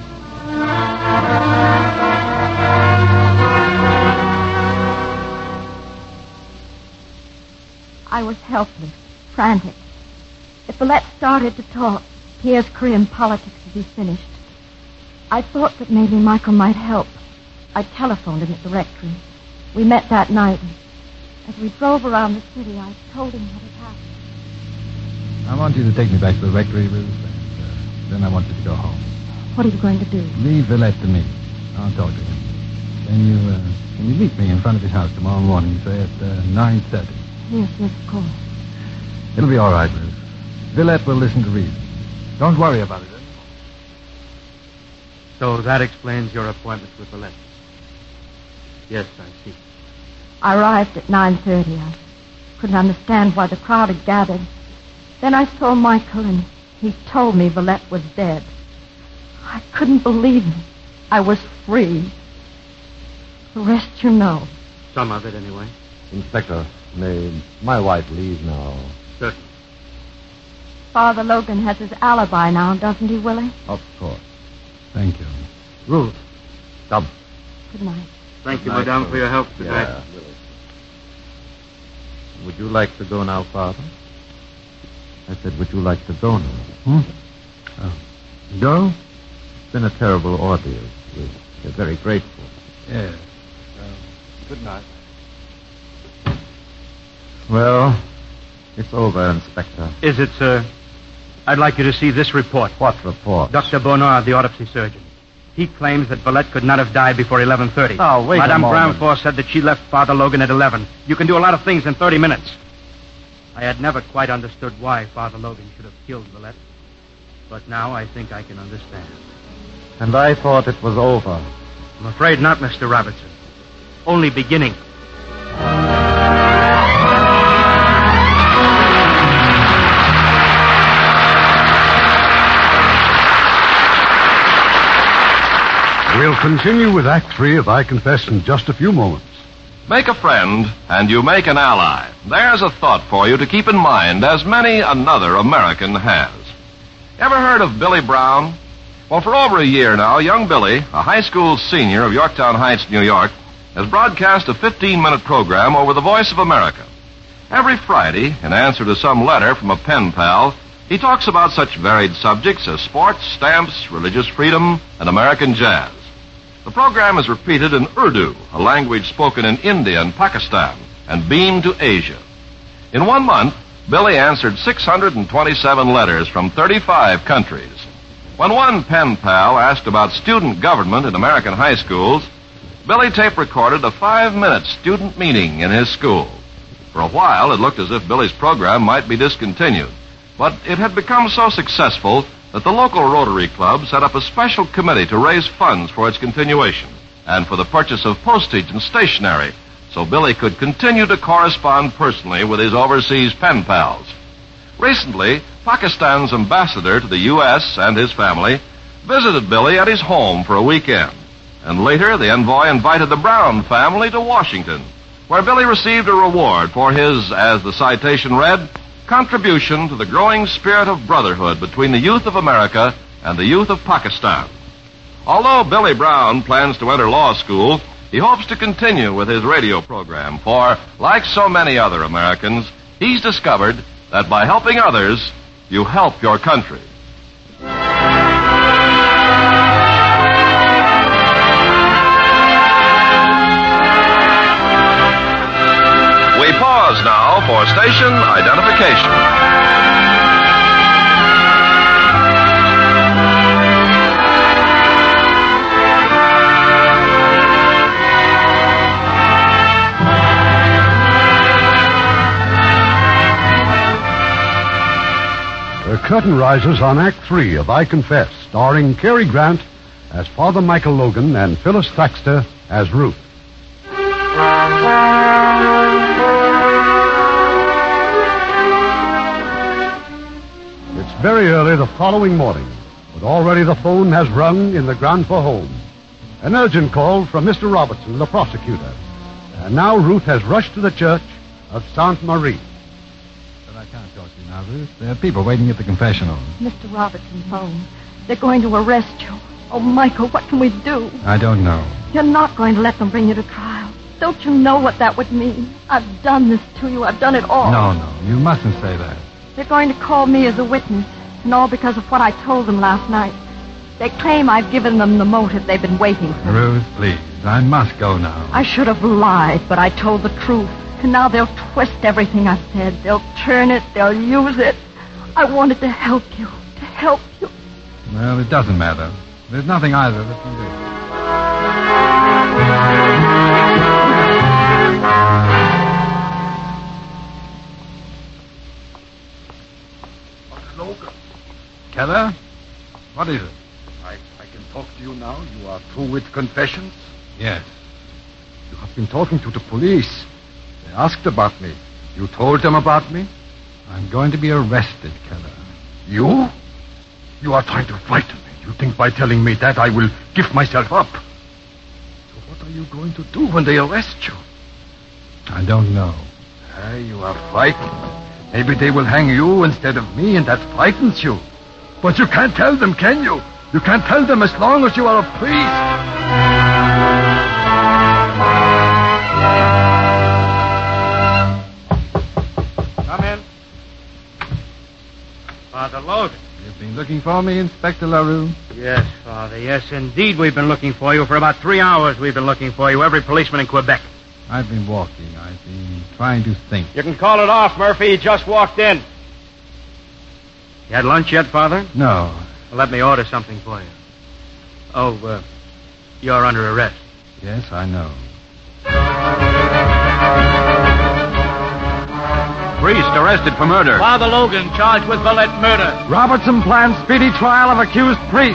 [SPEAKER 11] I was helpless, frantic. If Villette started to talk, Pierre's career in politics would be finished. I thought that maybe Michael might help. I telephoned him at the rectory. We met that night. As we drove around the city, I told him what had happened.
[SPEAKER 4] I want you to take me back to the rectory, Ruth, and uh, then I want you to go home.
[SPEAKER 11] What are you going to do?
[SPEAKER 4] Leave Villette to me. I'll talk to him. Can you, uh, can you meet me in front of his house tomorrow morning, say at uh, nine thirty?
[SPEAKER 11] Yes, yes, of course.
[SPEAKER 4] It'll be all right, Ruth. Villette will listen to reason. Don't worry about it anymore.
[SPEAKER 12] So that explains your appointment with Villette. Yes, I see.
[SPEAKER 11] I arrived at nine thirty. I couldn't understand why the crowd had gathered. Then I saw Michael, and he told me Villette was dead. I couldn't believe it. I was free. The rest you know.
[SPEAKER 12] Some of it, anyway.
[SPEAKER 9] Inspector, may my wife leave now?
[SPEAKER 12] Certainly.
[SPEAKER 11] Father Logan has his alibi now, doesn't he, Willie?
[SPEAKER 9] Of course.
[SPEAKER 4] Thank you.
[SPEAKER 9] Ruth, come.
[SPEAKER 11] Good night.
[SPEAKER 12] Thank you, Madame, for your help today.
[SPEAKER 9] Yeah. Would you like to go now, Father? I said, would you like to go now?
[SPEAKER 4] Hmm? Oh. Go?
[SPEAKER 9] It's been a terrible ordeal. We're, we're very grateful.
[SPEAKER 4] Yes. Uh, good night.
[SPEAKER 9] Well, it's over, Inspector.
[SPEAKER 7] Is it, sir? I'd like you to see this report.
[SPEAKER 9] What report?
[SPEAKER 7] Doctor Bonnard, the autopsy surgeon. He claims that Villette could not have died before eleven thirty.
[SPEAKER 9] Oh, wait
[SPEAKER 7] Madame
[SPEAKER 9] a moment.
[SPEAKER 7] Bramford said that she left Father Logan at eleven. You can do a lot of things in thirty minutes. I had never quite understood why Father Logan should have killed Villette. But now I think I can understand.
[SPEAKER 9] And I thought it was over.
[SPEAKER 7] I'm afraid not, Mister Robertson. Only beginning.
[SPEAKER 2] We'll continue with Act Three of I Confess in just a few moments.
[SPEAKER 1] Make a friend, and you make an ally. There's a thought for you to keep in mind, as many another American has. Ever heard of Billy Brown? Well, for over a year now, young Billy, a high school senior of Yorktown Heights, New York, has broadcast a fifteen-minute program over the Voice of America. Every Friday, in answer to some letter from a pen pal, he talks about such varied subjects as sports, stamps, religious freedom, and American jazz. The program is repeated in Urdu, a language spoken in India and Pakistan, and beamed to Asia. In one month, Billy answered six hundred twenty-seven letters from thirty-five countries. When one pen pal asked about student government in American high schools, Billy tape recorded a five-minute student meeting in his school. For a while, it looked as if Billy's program might be discontinued, but it had become so successful that the local Rotary Club set up a special committee to raise funds for its continuation and for the purchase of postage and stationery so Billy could continue to correspond personally with his overseas pen pals. Recently, Pakistan's ambassador to the U S and his family visited Billy at his home for a weekend. And later, the envoy invited the Brown family to Washington, where Billy received a reward for his, as the citation read, contribution to the growing spirit of brotherhood between the youth of America and the youth of Pakistan. Although Billy Brown plans to enter law school, he hopes to continue with his radio program, for, like so many other Americans, he's discovered that by helping others, you help your country. We pause now for station identification.
[SPEAKER 2] The curtain rises on Act Three of I Confess, starring Cary Grant as Father Michael Logan and Phyllis Thaxter as Ruth. very early the following morning, but already the phone has rung in the Granford home. An urgent call from Mister Robertson, the prosecutor. And now Ruth has rushed to the church of Sainte Marie.
[SPEAKER 4] But I can't talk to you now, Ruth. There are people waiting at the confessional.
[SPEAKER 11] Mister Robertson phone. They're going to arrest you. Oh, Michael, what can we do?
[SPEAKER 4] I don't know.
[SPEAKER 11] You're not going to let them bring you to trial. Don't you know what that would mean? I've done this to you. I've done it all.
[SPEAKER 4] No, no, you mustn't say that.
[SPEAKER 11] They're going to call me as a witness, and all because of what I told them last night. They claim I've given them the motive they've been waiting for.
[SPEAKER 4] Ruth, please. I must go now.
[SPEAKER 11] I should have lied, but I told the truth. And now they'll twist everything I've said. They'll turn it. They'll use it. I wanted to help you. To help you.
[SPEAKER 4] Well, it doesn't matter. There's nothing either of us can do.
[SPEAKER 3] Logan.
[SPEAKER 4] Keller? What is it?
[SPEAKER 3] I, I can talk to you now. You are through with confessions?
[SPEAKER 4] Yes.
[SPEAKER 3] You have been talking to the police. They asked about me. You told them about me?
[SPEAKER 4] I'm going to be arrested, Keller.
[SPEAKER 3] You? You are trying to frighten me. You think by telling me that I will give myself up. So what are you going to do when they arrest you?
[SPEAKER 4] I don't know.
[SPEAKER 3] Ah, you are frightened. Maybe they will hang you instead of me, and that frightens you. But you can't tell them, can you? You can't tell them as long as you are a priest.
[SPEAKER 7] Come in. Father Logan.
[SPEAKER 4] You've been looking for me, Inspector LaRue?
[SPEAKER 7] Yes, Father, yes, indeed. We've been looking for you. For about three hours we've been looking for you. Every policeman in Quebec.
[SPEAKER 4] I've been walking. I've been trying to think.
[SPEAKER 7] You can call it off, Murphy. He just walked in. You had lunch yet, Father?
[SPEAKER 4] No.
[SPEAKER 7] Well, let me order something for you. Oh, uh, you're under arrest.
[SPEAKER 4] Yes, I know.
[SPEAKER 10] Priest arrested for murder.
[SPEAKER 14] Father Logan charged with Valette murder.
[SPEAKER 9] Robertson plans speedy trial of accused priest.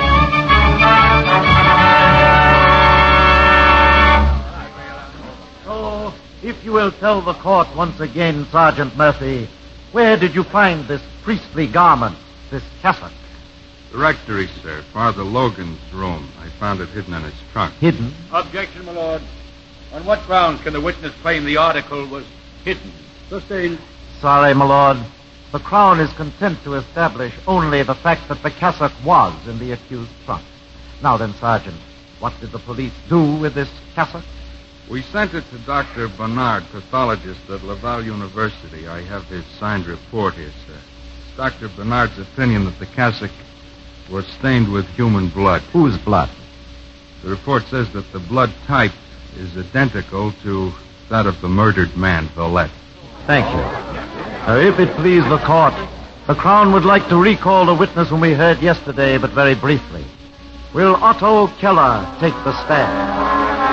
[SPEAKER 13] So, if you will tell the court once again, Sergeant Murphy, where did you find this priestly garment, this cassock?
[SPEAKER 6] The rectory, sir. Father Logan's room. I found it hidden in his trunk.
[SPEAKER 9] Hidden?
[SPEAKER 14] Objection, my lord. On what grounds can the witness claim the article was hidden? Sustained.
[SPEAKER 13] Sorry, my lord. The Crown is content to establish only the fact that the cassock was in the accused's trunk. Now then, Sergeant, what did the police do with this cassock?
[SPEAKER 6] We sent it to Doctor Bernard, pathologist at Laval University. I have his signed report here, sir. It's Doctor Bernard's opinion that the cassock was stained with human blood.
[SPEAKER 9] Whose blood?
[SPEAKER 6] The report says that the blood type is identical to that of the murdered man, Valette.
[SPEAKER 13] Thank you. Uh, if it please the court, the Crown would like to recall the witness whom we heard yesterday, but very briefly. Will Otto Keller take the stand?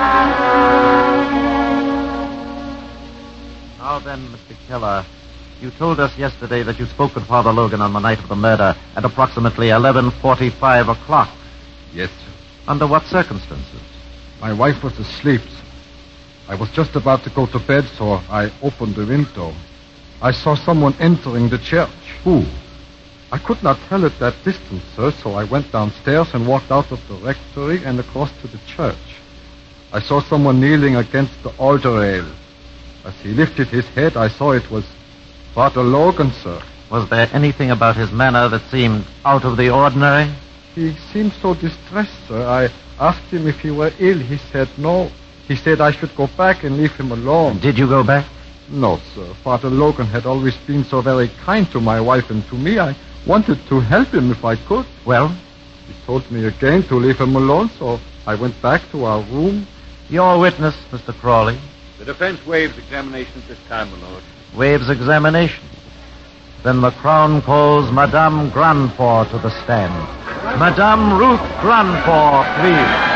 [SPEAKER 13] Now then, Mister Keller, you told us yesterday that you spoke with Father Logan on the night of the murder at approximately eleven forty-five o'clock.
[SPEAKER 3] Yes, sir.
[SPEAKER 13] Under what circumstances?
[SPEAKER 3] My wife was asleep. I was just about to go to bed, so I opened the window. I saw someone entering the church.
[SPEAKER 9] Who?
[SPEAKER 3] I could not tell at that distance, sir, so I went downstairs and walked out of the rectory and across to the church. I saw someone kneeling against the altar rail. As he lifted his head, I saw it was Father Logan, sir.
[SPEAKER 13] Was there anything about his manner that seemed out of the ordinary?
[SPEAKER 3] He seemed so distressed, sir. I asked him if he were ill. He said no. He said I should go back and leave him alone.
[SPEAKER 13] Did you go back?
[SPEAKER 3] No, sir. Father Logan had always been so very kind to my wife and to me. I wanted to help him if I could.
[SPEAKER 13] Well?
[SPEAKER 3] He told me again to leave him alone, so I went back to our room.
[SPEAKER 13] Your witness, Mister Crawley.
[SPEAKER 14] The defense waives examination at this time, my lord.
[SPEAKER 13] Waives examination. Then the Crown calls Madame Granford to the stand. Madame Ruth Granford, please.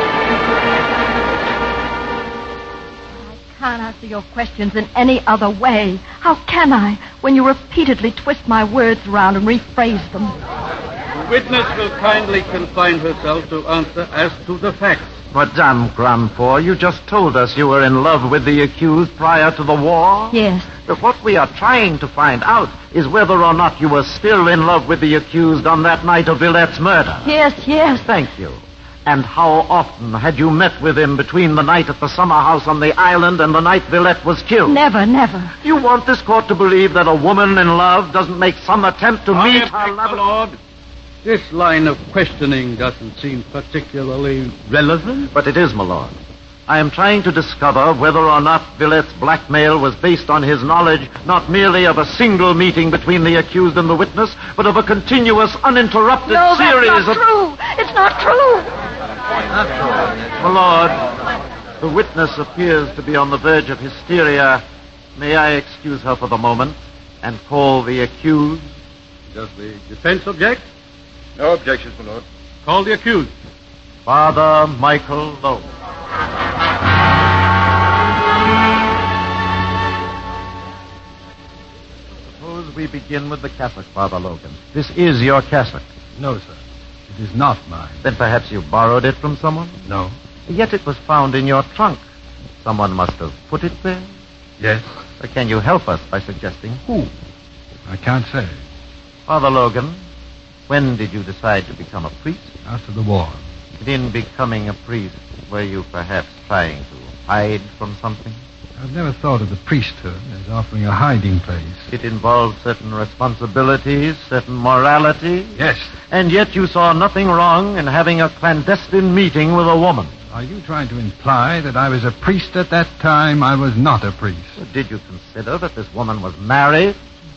[SPEAKER 11] I can't answer your questions in any other way. How can I, when you repeatedly twist my words around and rephrase them?
[SPEAKER 15] The witness will kindly confine herself to answer as to the facts.
[SPEAKER 9] Madame Grandfort, you just told us you were in love with the accused prior to the war.
[SPEAKER 11] Yes.
[SPEAKER 9] But what we are trying to find out is whether or not you were still in love with the accused on that night of Villette's murder.
[SPEAKER 11] Yes, yes.
[SPEAKER 9] Thank you. And how often had you met with him between the night at the summer house on the island and the night Villette was killed?
[SPEAKER 11] Never, never.
[SPEAKER 9] You want this court to believe that a woman in love doesn't make some attempt to
[SPEAKER 15] I
[SPEAKER 9] meet
[SPEAKER 15] object,
[SPEAKER 9] her lover?
[SPEAKER 15] my lord. This line of questioning doesn't seem particularly relevant.
[SPEAKER 9] But it is, my lord. I am trying to discover whether or not Villette's blackmail was based on his knowledge not merely of a single meeting between the accused and the witness, but of a continuous, uninterrupted
[SPEAKER 11] no,
[SPEAKER 9] series
[SPEAKER 11] that's not
[SPEAKER 9] of...
[SPEAKER 11] true. It's not true.
[SPEAKER 9] My lord, the witness appears to be on the verge of hysteria. May I excuse her for the moment and call the accused?
[SPEAKER 15] Does the defense object?
[SPEAKER 14] No objections, my lord.
[SPEAKER 15] Call the accused.
[SPEAKER 9] Father Michael Lowe. Suppose we begin with the cassock, Father Logan. This is your cassock.
[SPEAKER 2] No, sir. It is not mine.
[SPEAKER 9] Then perhaps you borrowed it from someone?
[SPEAKER 2] No.
[SPEAKER 9] Yet it was found in your trunk. Someone must have put it there?
[SPEAKER 2] Yes.
[SPEAKER 9] Or can you help us by suggesting who?
[SPEAKER 2] I can't say.
[SPEAKER 9] Father Logan, when did you decide to become a priest?
[SPEAKER 2] After the war.
[SPEAKER 9] In becoming a priest, were you perhaps trying to hide from something?
[SPEAKER 2] I've never thought of the priesthood as offering a hiding place.
[SPEAKER 9] It involved certain responsibilities, certain morality.
[SPEAKER 2] Yes.
[SPEAKER 9] And yet you saw nothing wrong in having a clandestine meeting with a woman.
[SPEAKER 2] Are you trying to imply that I was a priest at that time? I was not a priest.
[SPEAKER 9] Well, did you consider that this woman was married?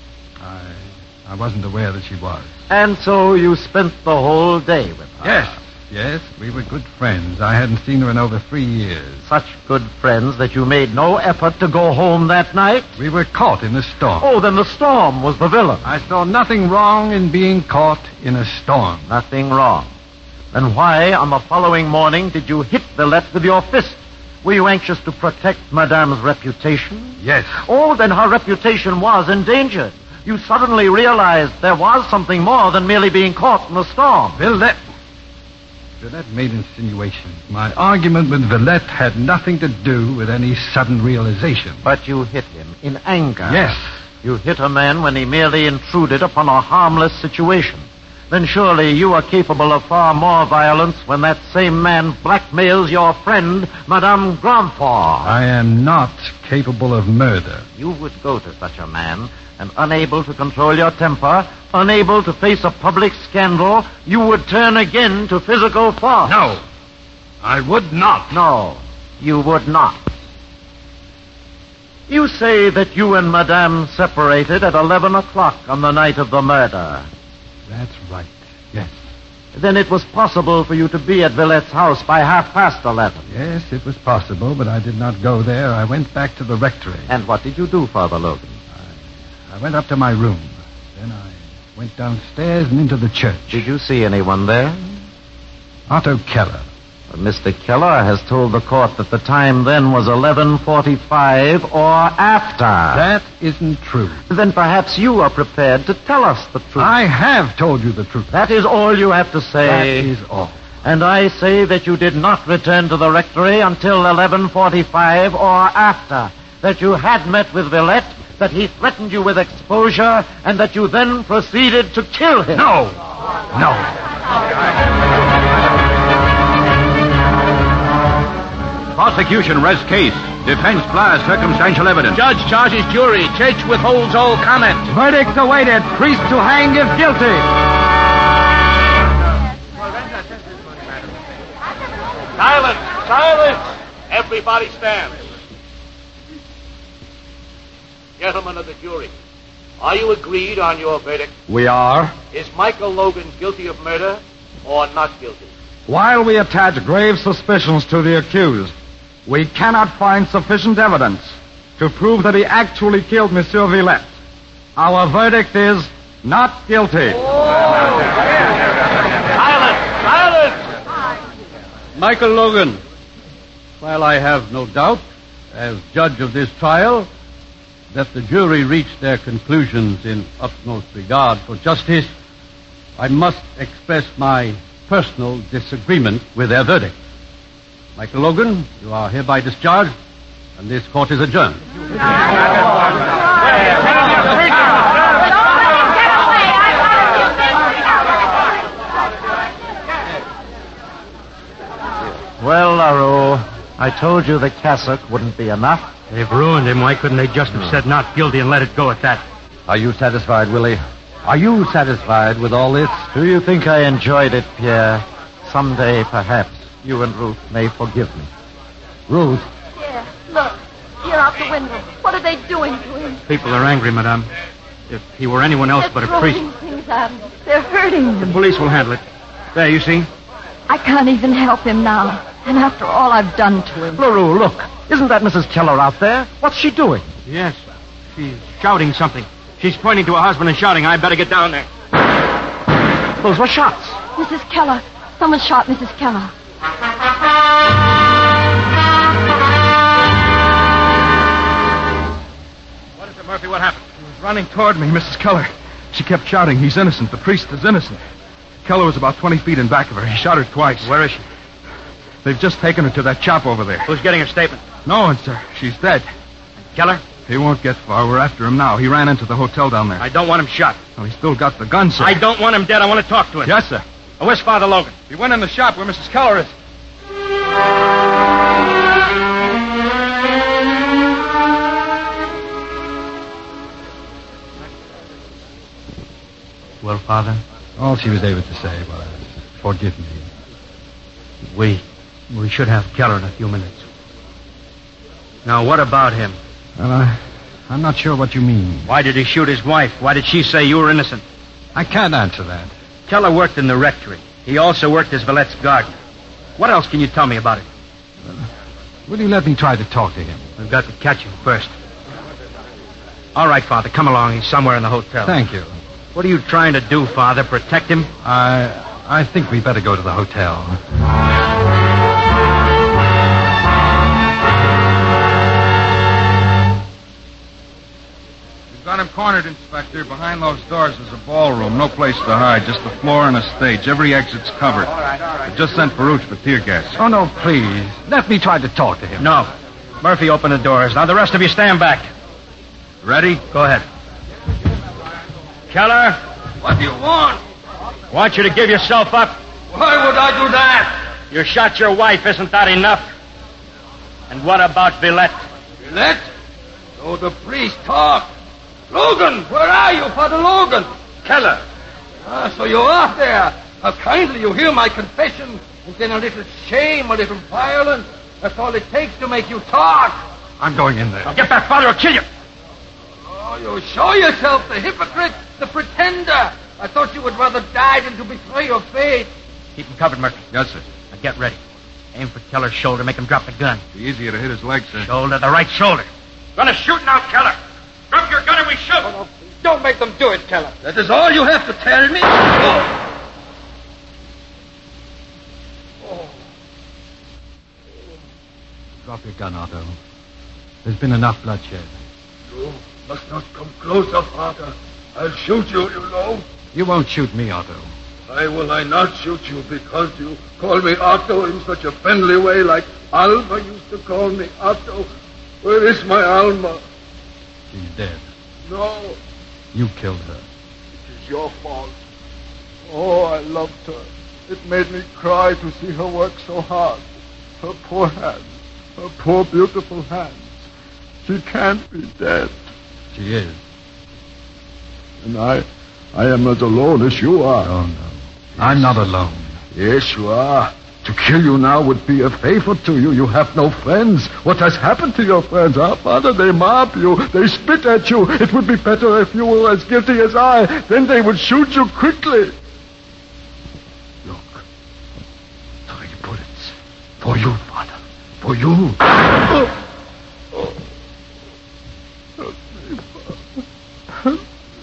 [SPEAKER 2] I I wasn't aware that she was.
[SPEAKER 9] And so you spent the whole day with her?
[SPEAKER 2] Yes. Yes, we were good friends. I hadn't seen her in over three years.
[SPEAKER 9] Such good friends that you made no effort to go home that night?
[SPEAKER 2] We were caught in a storm.
[SPEAKER 9] Oh, then the storm was the villain.
[SPEAKER 2] I saw nothing wrong in being caught in a storm.
[SPEAKER 9] Nothing wrong. Then why, on the following morning, did you hit Villette with your fist? Were you anxious to protect Madame's reputation?
[SPEAKER 2] Yes.
[SPEAKER 9] Oh, then her reputation was endangered. You suddenly realized there was something more than merely being caught in a storm.
[SPEAKER 2] Villette. Villette made insinuations. My argument with Villette had nothing to do with any sudden realization.
[SPEAKER 9] But you hit him in anger.
[SPEAKER 2] Yes.
[SPEAKER 9] You hit a man when he merely intruded upon a harmless situation. Then surely you are capable of far more violence when that same man blackmails your friend, Madame Grandfort.
[SPEAKER 2] I am not capable of murder.
[SPEAKER 9] You would go to such a man, and unable to control your temper, unable to face a public scandal, you would turn again to physical force.
[SPEAKER 2] No, I would not.
[SPEAKER 9] No, you would not. You say that you and Madame separated at eleven o'clock on the night of the murder.
[SPEAKER 2] That's right, yes.
[SPEAKER 9] Then it was possible for you to be at Villette's house by half past eleven.
[SPEAKER 2] Yes, it was possible, but I did not go there. I went back to the rectory.
[SPEAKER 9] And what did you do, Father Logan?
[SPEAKER 2] I, I went up to my room. Then I went downstairs and into the church.
[SPEAKER 9] Did you see anyone there?
[SPEAKER 2] Otto Keller.
[SPEAKER 9] But Mister Keller has told the court that the time then was eleven forty-five or after.
[SPEAKER 2] That isn't true.
[SPEAKER 9] Then perhaps you are prepared to tell us the truth.
[SPEAKER 2] I have told you the truth.
[SPEAKER 9] That is all you have to say.
[SPEAKER 2] That is all.
[SPEAKER 9] And I say that you did not return to the rectory until eleven forty-five or after. That you had met with Villette, that he threatened you with exposure, and that you then proceeded to kill him.
[SPEAKER 2] No. No.
[SPEAKER 10] Prosecution rests case. Defense blast circumstantial evidence.
[SPEAKER 15] Judge charges jury. Church withholds all comment.
[SPEAKER 2] Verdict awaited. Priest to hang if guilty.
[SPEAKER 14] Silence! Silence! Everybody stand. Gentlemen of the jury, are you agreed on your verdict?
[SPEAKER 3] We are.
[SPEAKER 14] Is Michael Logan guilty of murder or not guilty?
[SPEAKER 3] While we attach grave suspicions to the accused, we cannot find sufficient evidence to prove that he actually killed Monsieur Villette. Our verdict is not guilty.
[SPEAKER 14] Silence! Silence!
[SPEAKER 15] Michael Logan, while I have no doubt, as judge of this trial, that the jury reached their conclusions in utmost regard for justice, I must express my personal disagreement with their verdict. Michael Logan, you are hereby discharged, and this court is adjourned.
[SPEAKER 9] Well, LaRue, I told you the cassock wouldn't be enough.
[SPEAKER 7] They've ruined him. Why couldn't they just have said not guilty and let it go at that?
[SPEAKER 15] Are you satisfied, Willie? Are you satisfied with all this?
[SPEAKER 9] Do you think I enjoyed it, Pierre? Someday, perhaps, you and Ruth may forgive me.
[SPEAKER 15] Ruth?
[SPEAKER 11] Yeah, look. Here out the window. What are they doing to him?
[SPEAKER 7] People are angry, Madame. If he were anyone else
[SPEAKER 11] They're
[SPEAKER 7] but a
[SPEAKER 11] throwing
[SPEAKER 7] priest.
[SPEAKER 11] things at him. They're hurting him.
[SPEAKER 7] The police will handle it. There, you see?
[SPEAKER 11] I can't even help him now. And after all I've done to him.
[SPEAKER 9] LaRue, look. Isn't that Missus Keller out there? What's she doing?
[SPEAKER 7] Yes. She's shouting something. She's pointing to her husband and shouting, I better get down there.
[SPEAKER 9] Those were shots.
[SPEAKER 11] Missus Keller. Someone shot Missus Keller.
[SPEAKER 6] What is it, Murphy? What happened?
[SPEAKER 3] He was running toward me, Missus Keller. She kept shouting, he's innocent. The priest is innocent. Keller was about twenty feet in back of her. He shot her twice.
[SPEAKER 7] Where is she?
[SPEAKER 3] They've just taken her to that chop over there.
[SPEAKER 7] Who's getting her statement?
[SPEAKER 3] No one, sir. She's dead.
[SPEAKER 7] Keller?
[SPEAKER 3] He won't get far. We're after him now. He ran into the hotel down there.
[SPEAKER 7] I don't want him shot.
[SPEAKER 3] Well, he's still got the gun, sir.
[SPEAKER 7] I don't want him dead. I want to talk to him.
[SPEAKER 3] Yes, sir.
[SPEAKER 7] Oh, where's Father Logan?
[SPEAKER 3] He went in the shop where Missus Keller is.
[SPEAKER 7] Well, Father?
[SPEAKER 4] All she was able to say was, forgive me.
[SPEAKER 7] We... we should have Keller in a few minutes. Now, what about him?
[SPEAKER 4] Well, I, I'm not sure what you mean.
[SPEAKER 7] Why did he shoot his wife? Why did she say you were innocent?
[SPEAKER 4] I can't answer that.
[SPEAKER 7] Keller worked in the rectory. He also worked as Villette's gardener. What else can you tell me about it?
[SPEAKER 4] Will you let me try to talk to him?
[SPEAKER 7] We've got to catch him first. All right, Father, come along. He's somewhere in the hotel.
[SPEAKER 4] Thank you.
[SPEAKER 7] What are you trying to do, Father? Protect him?
[SPEAKER 4] I... I think we better go to the hotel.
[SPEAKER 6] We've got him cornered, Inspector. Behind those doors is a ballroom. No place to hide. Just the floor and a stage. Every exit's covered.
[SPEAKER 7] All right, all right.
[SPEAKER 6] I just sent Baruch for tear gas.
[SPEAKER 4] Oh, no, please. Let me try to talk to him.
[SPEAKER 7] No. Murphy, open the doors. Now, the rest of you stand back. Ready? Go ahead. Keller?
[SPEAKER 16] What do you want?
[SPEAKER 7] I want you to give yourself up.
[SPEAKER 16] Why would I do that?
[SPEAKER 7] You shot your wife. Isn't that enough? And what about Villette?
[SPEAKER 16] Villette? So the priest talked. Logan, where are you, Father Logan? Keller. Ah, so you are there. How kindly you hear my confession. And then a little shame, a little violence. That's all it takes to make you talk.
[SPEAKER 4] I'm going in there.
[SPEAKER 7] Now get back, Father, or kill you.
[SPEAKER 16] Oh, you show yourself the hypocrite, the pretender. I thought you would rather die than to betray your faith.
[SPEAKER 7] Keep him covered, Murphy.
[SPEAKER 6] Yes, sir.
[SPEAKER 7] Now get ready. Aim for Keller's shoulder. Make him drop the gun.
[SPEAKER 6] Be easier to hit his leg, sir.
[SPEAKER 7] Shoulder, the right shoulder. Gonna shoot now, Keller. Drop your gun and we shoot.
[SPEAKER 16] Oh, no, don't make them do it, Keller. That is all you have to tell me. Oh.
[SPEAKER 4] Oh. Drop your gun, Otto. There's been enough bloodshed.
[SPEAKER 16] You must not come closer, Father. I'll shoot you, you know.
[SPEAKER 4] You won't shoot me, Otto.
[SPEAKER 16] Why will I not shoot you? Because you call me Otto in such a friendly way, like Alma used to call me Otto. Where is my Alma?
[SPEAKER 4] She's dead.
[SPEAKER 16] No.
[SPEAKER 4] You killed her.
[SPEAKER 16] It is your fault. Oh, I loved her. It made me cry to see her work so hard. Her poor hands. Her poor, beautiful hands. She can't be dead.
[SPEAKER 4] She is.
[SPEAKER 16] And I... I am as alone as you are.
[SPEAKER 4] Oh, no. I'm not alone.
[SPEAKER 16] Yes, you are. To kill you now would be a favor to you. You have no friends. What has happened to your friends? Our Father, they mob you. They spit at you. It would be better if you were as guilty as I. Then they would shoot you quickly. Look. Three bullets. For you, Father. For you. Oh. Oh. Help me, Father.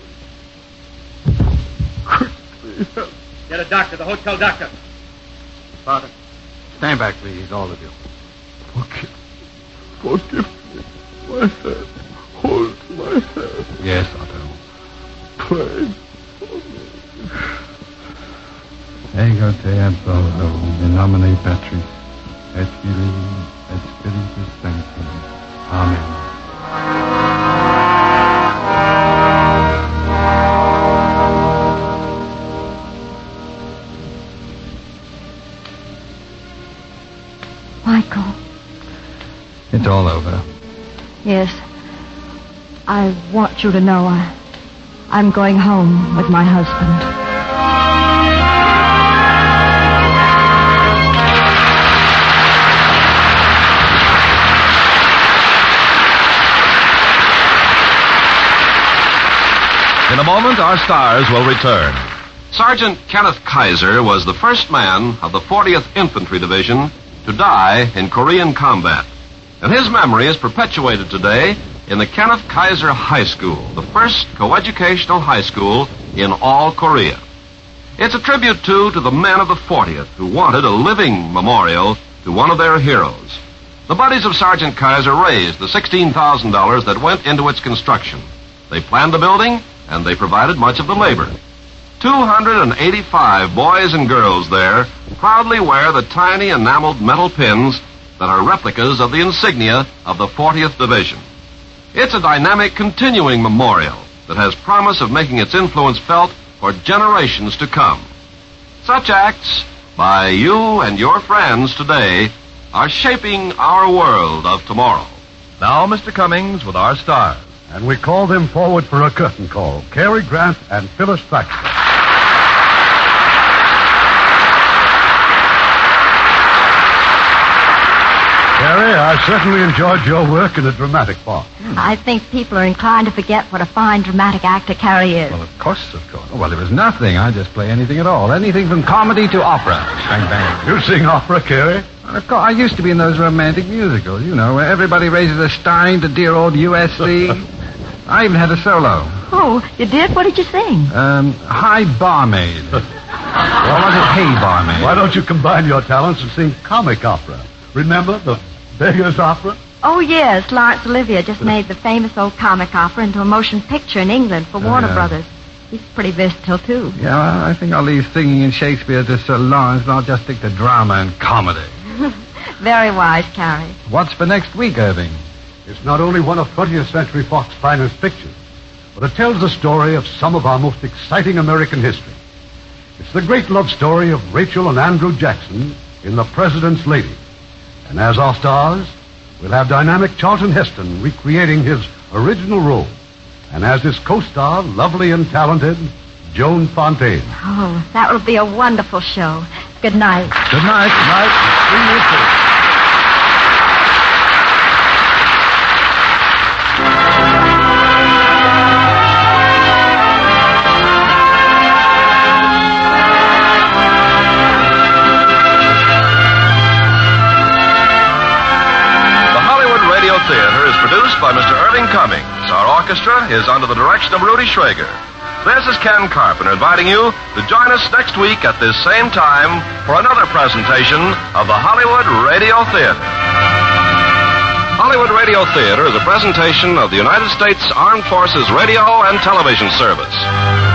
[SPEAKER 16] Help.
[SPEAKER 7] Get a doctor, the hotel doctor. Father.
[SPEAKER 4] Stand back, please, all of you.
[SPEAKER 16] Forgive, forgive me. My head. Hold my head.
[SPEAKER 4] Yes, Otto.
[SPEAKER 16] Pray for me.
[SPEAKER 4] ego te absolvo, in nomine Patris, et Filii, et Spiritus Sancti. Amen.
[SPEAKER 11] Michael.
[SPEAKER 4] It's all over.
[SPEAKER 11] Yes. I want you to know I, I'm going home with my husband.
[SPEAKER 1] In a moment, our stars will return. Sergeant Kenneth Kaiser was the first man of the fortieth Infantry Division to die in Korean combat. And his memory is perpetuated today in the Kenneth Kaiser High School, the first coeducational high school in all Korea. It's a tribute, too, to the men of the fortieth who wanted a living memorial to one of their heroes. The buddies of Sergeant Kaiser raised the sixteen thousand dollars that went into its construction. They planned the building, and they provided much of the labor. two hundred eighty-five boys and girls there proudly wear the tiny enameled metal pins that are replicas of the insignia of the fortieth Division. It's a dynamic, continuing memorial that has promise of making its influence felt for generations to come. Such acts by you and your friends today are shaping our world of tomorrow. Now, Mister Cummings with our stars.
[SPEAKER 2] And we call them forward for a curtain call. Cary Grant and Phyllis Thaxter. Cary, I certainly enjoyed your work in a dramatic part.
[SPEAKER 11] I think people are inclined to forget what a fine dramatic actor Cary is.
[SPEAKER 4] Well, of course, of course. Well, it was nothing. I just play anything at all. Anything from comedy to opera. Bang, bang.
[SPEAKER 2] You sing opera, Cary?
[SPEAKER 4] Well, of course, I used to be in those romantic musicals, you know, where everybody raises a stein to dear old U S C. I even had a solo.
[SPEAKER 11] Oh, you did? What did you sing?
[SPEAKER 4] Um, Hi Barmaid. Or was it Hey Barmaid?
[SPEAKER 2] Why don't you combine your talents and sing comic opera? Remember the Beggar's Opera?
[SPEAKER 11] Oh, yes. Laurence Olivier just made the famous old comic opera into a motion picture in England for Warner
[SPEAKER 4] yeah.
[SPEAKER 11] Brothers. He's pretty versatile, too.
[SPEAKER 4] Yeah, well, I think I'll leave singing in Shakespeare to Sir Lawrence, and I'll just stick to drama and comedy.
[SPEAKER 11] Very wise, Cary.
[SPEAKER 4] What's for next week, Irving?
[SPEAKER 2] It's not only one of twentieth Century Fox finest pictures, but it tells the story of some of our most exciting American history. It's the great love story of Rachel and Andrew Jackson in The President's Lady. And as our stars, we'll have dynamic Charlton Heston recreating his original role. And as his co-star, lovely and talented, Joan Fontaine.
[SPEAKER 11] Oh, that will be a wonderful show. Good night.
[SPEAKER 4] Good night. Good night. See you soon.
[SPEAKER 1] Theater is produced by Mister Irving Cummings. Our orchestra is under the direction of Rudy Schrager. This is Ken Carpenter inviting you to join us next week at this same time for another presentation of the Hollywood Radio Theater. Hollywood Radio Theater is a presentation of the United States Armed Forces Radio and Television Service.